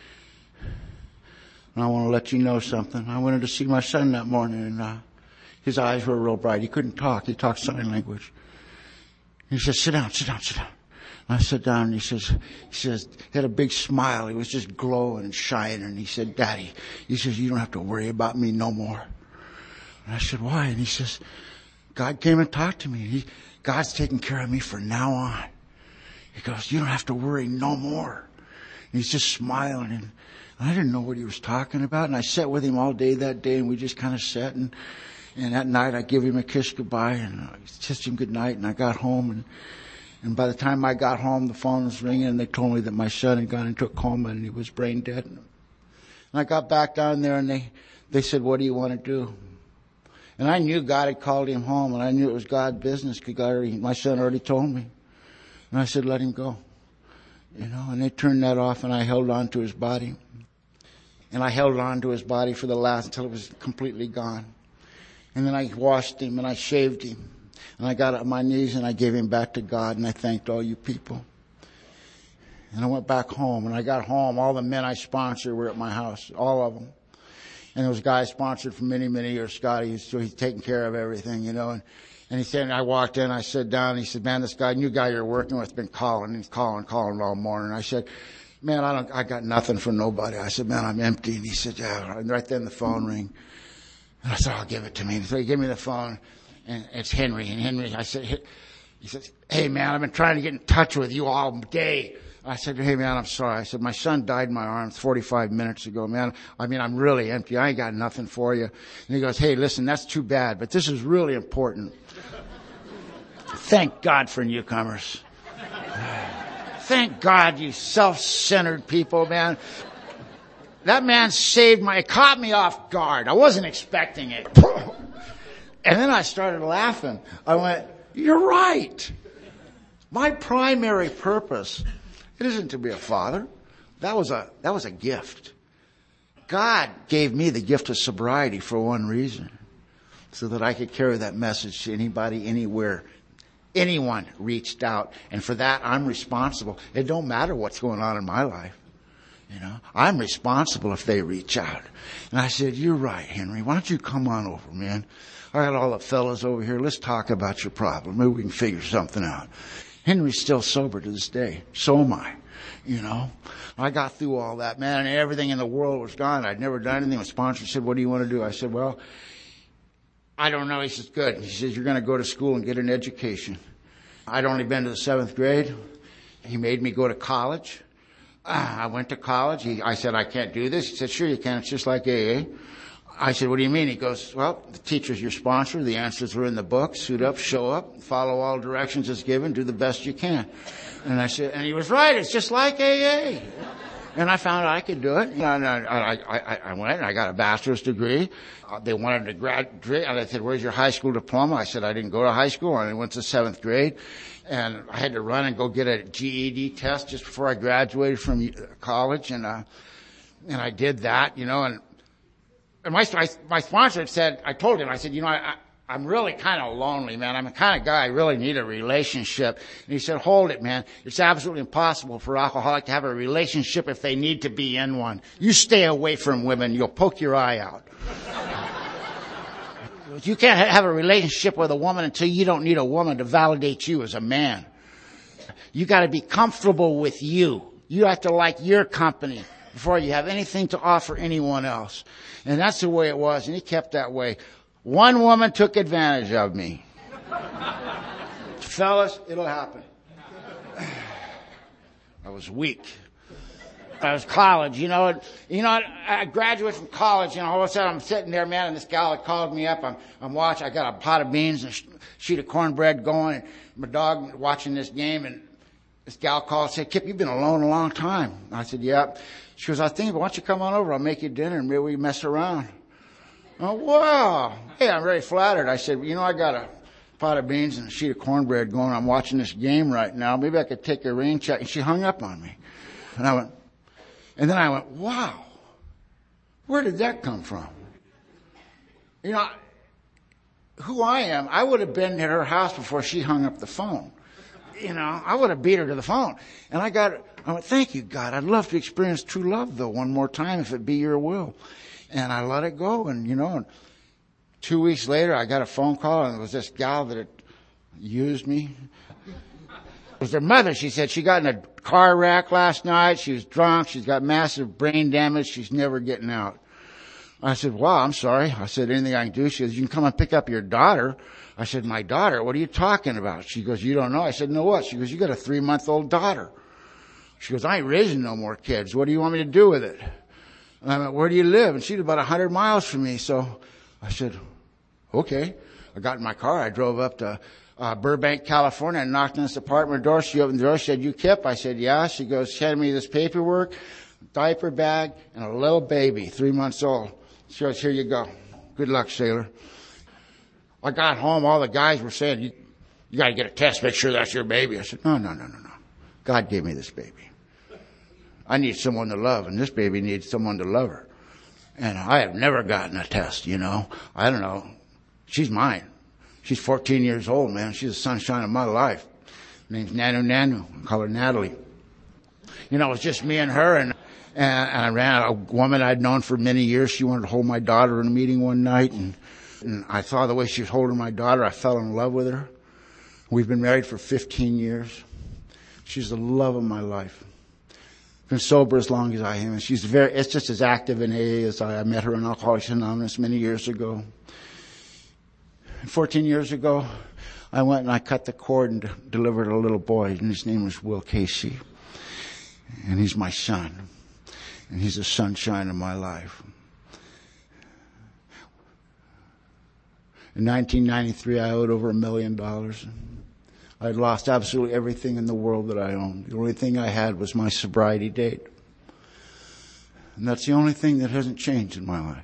And I want to let you know something. I went in to see my son that morning, and his eyes were real bright. He couldn't talk. He talked sign language. He said, sit down. And I sat down, and he says, he had a big smile. He was just glowing and shining. And he said, Daddy, he says, you don't have to worry about me no more. And I said, why? And he says, God came and talked to me. God's taking care of me from now on. He goes, you don't have to worry no more. And he's just smiling. And I didn't know what he was talking about. And I sat with him all day that day, and we just kind of sat. And that night I gave him a kiss goodbye, and I kissed him goodnight, and I got home. And by the time I got home, the phone was ringing, and they told me that my son had gone into a coma, and he was brain dead. And I got back down there, and they said, what do you want to do? And I knew God had called him home, and I knew it was God's business because my son already told me. And I said, let him go. And they turned that off, and I held on to his body. And I held on to his body for the last until it was completely gone. And then I washed him, and I shaved him. And I got on my knees, and I gave him back to God, and I thanked all you people. And I went back home, and I got home. All the men I sponsored were at my house, all of them. And there was a guy I sponsored for many, many years, Scotty, so he's taking care of everything, And he said, and I walked in, I sat down, and he said, man, this new guy you're working with has been calling. He's calling all morning. I said, man, I got nothing for nobody. I said, man, I'm empty. And he said, yeah. And right then the phone rang. And I said, I'll give it to me. So he gave me the phone, and it's Henry. And Henry, he said, hey man, I've been trying to get in touch with you all day. I said, hey man, I'm sorry. I said, my son died in my arms 45 minutes ago, man. I'm really empty. I ain't got nothing for you. And he goes, hey, listen, that's too bad, but this is really important. Thank God for newcomers. Thank God, you self-centered people, man. That man it caught me off guard. I wasn't expecting it. And then I started laughing. I went, you're right. My primary purpose, it isn't to be a father. That was a gift. God gave me the gift of sobriety for one reason, so that I could carry that message to anybody, anywhere. Anyone reached out. And for that, I'm responsible. It don't matter what's going on in my life. I'm responsible if they reach out. And I said, you're right, Henry. Why don't you come on over, man? I got all the fellas over here. Let's talk about your problem. Maybe we can figure something out. Henry's still sober to this day. So am I. I got through all that, man, and everything in the world was gone. I'd never done anything. The sponsor said, what do you want to do? I said, well, I don't know. He says, good. He says, you're going to go to school and get an education. I'd only been to the 7th grade. He made me go to college. I went to college. I said, I can't do this. He said, sure you can. It's just like AA. I said, what do you mean? He goes, well, the teacher's your sponsor. The answers are in the book. Suit up, show up, follow all directions as given, do the best you can. And I said, and he was right. It's just like AA. And I found out I could do it. And I went and I got a bachelor's degree. They wanted to graduate. And I said, where's your high school diploma? I said, I didn't go to high school. I went to 7th grade. And I had to run and go get a GED test just before I graduated from college. And I did that, and my sponsor said, I told him, I said, I'm really kind of lonely, man. I'm the kind of guy I really need a relationship. And he said, hold it, man. It's absolutely impossible for an alcoholic to have a relationship if they need to be in one. You stay away from women. You'll poke your eye out. You can't have a relationship with a woman until you don't need a woman to validate you as a man. You got to be comfortable with you. You have to like your company before you have anything to offer anyone else. And that's the way it was, and he kept that way. One woman took advantage of me. Fellas, it'll happen. I was weak. I was college, I graduated from college, all of a sudden I'm sitting there, man, and this gal had called me up. I'm watching, I got a pot of beans and a sheet of cornbread going, and my dog watching this game, and This gal called and said, Kip, you've been alone a long time. I said, yeah. She goes, I was thinking, why don't you come on over? I'll make you dinner and maybe we mess around. Oh, wow. Hey, I'm very flattered. I said, I got a pot of beans and a sheet of cornbread going. I'm watching this game right now. Maybe I could take a rain check. And she hung up on me. And then I went, wow. Where did that come from? Who I am, I would have been at her house before she hung up the phone. I would have beat her to the phone. And I went, thank you, God. I'd love to experience true love, though, one more time, if it be your will. And I let it go. And 2 weeks later, I got a phone call, and it was this gal that had used me. It was her mother. She said she got in a car wreck last night. She was drunk. She's got massive brain damage. She's never getting out. I said, wow, I'm sorry. I said, anything I can do? She goes, you can come and pick up your daughter. I said, my daughter? What are you talking about? She goes, you don't know? I said, no, what? She goes, you got a 3-month-old daughter. She goes, I ain't raising no more kids. What do you want me to do with it? And I went, where do you live? And she was about 100 miles from me. So I said, okay. I got in my car. I drove up to Burbank, California, and knocked on this apartment door. She opened the door. She said, you Kip? I said, yeah. She goes, she handed me this paperwork, diaper bag, and a little baby, 3 months old. She goes, here you go. Good luck, sailor. I got home. All the guys were saying, you got to get a test, make sure that's your baby. I said, no. God gave me this baby. I need someone to love, and this baby needs someone to love her. And I have never gotten a test, I don't know. She's mine. She's 14 years old, man. She's the sunshine of my life. Her name's Nanu. I call her Natalie. It was just me and her, and I ran a woman I'd known for many years. She wanted to hold my daughter in a meeting one night, and I saw the way she was holding my daughter. I fell in love with her. We've been married for 15 years. She's the love of my life. Been sober as long as I am. And it's just as active in AA as I met her in Alcoholics Anonymous many years ago. 14 years ago, I went and I cut the cord and delivered a little boy, and his name was Will Casey. And he's my son. And he's the sunshine of my life. In 1993, I owed over $1 million. I'd lost absolutely everything in the world that I owned. The only thing I had was my sobriety date. And that's the only thing that hasn't changed in my life.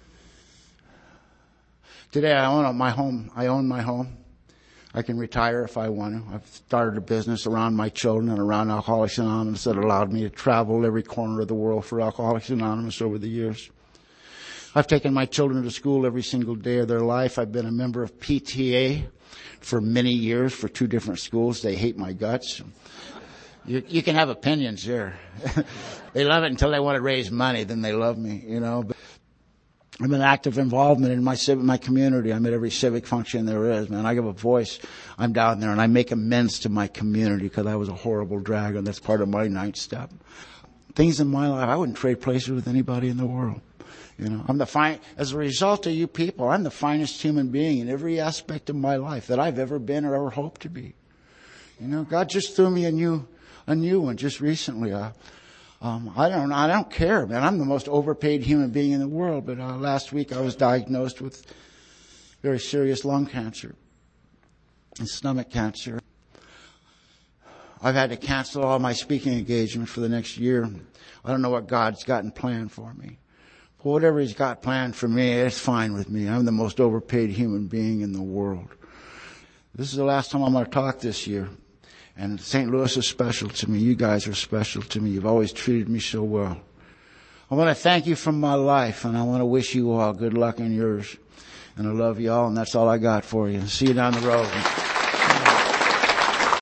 Today, I own my home. I can retire if I want to. I've started a business around my children and around Alcoholics Anonymous that allowed me to travel every corner of the world for Alcoholics Anonymous over the years. I've taken my children to school every single day of their life. I've been a member of PTA for many years for 2 different schools. They hate my guts. You can have opinions there. They love it until they want to raise money. Then they love me, But I'm an active involvement in my community. I'm at every civic function there is, man. I give a voice. I'm down there, and I make amends to my community because I was a horrible drag, and that's part of my 9th step. Things in my life, I wouldn't trade places with anybody in the world. As a result of you people, I'm the finest human being in every aspect of my life that I've ever been or ever hoped to be. God just threw me a new one just recently. I don't care, man. I'm the most overpaid human being in the world, but last week I was diagnosed with very serious lung cancer and stomach cancer. I've had to cancel all my speaking engagements for the next year. I don't know what God's got in plan for me. But whatever He's got planned for me, it's fine with me. I'm the most overpaid human being in the world. This is the last time I'm going to talk this year. And St. Louis is special to me. You guys are special to me. You've always treated me so well. I want to thank you from my life, and I want to wish you all good luck in yours. And I love you all, and that's all I got for you. See you down the road.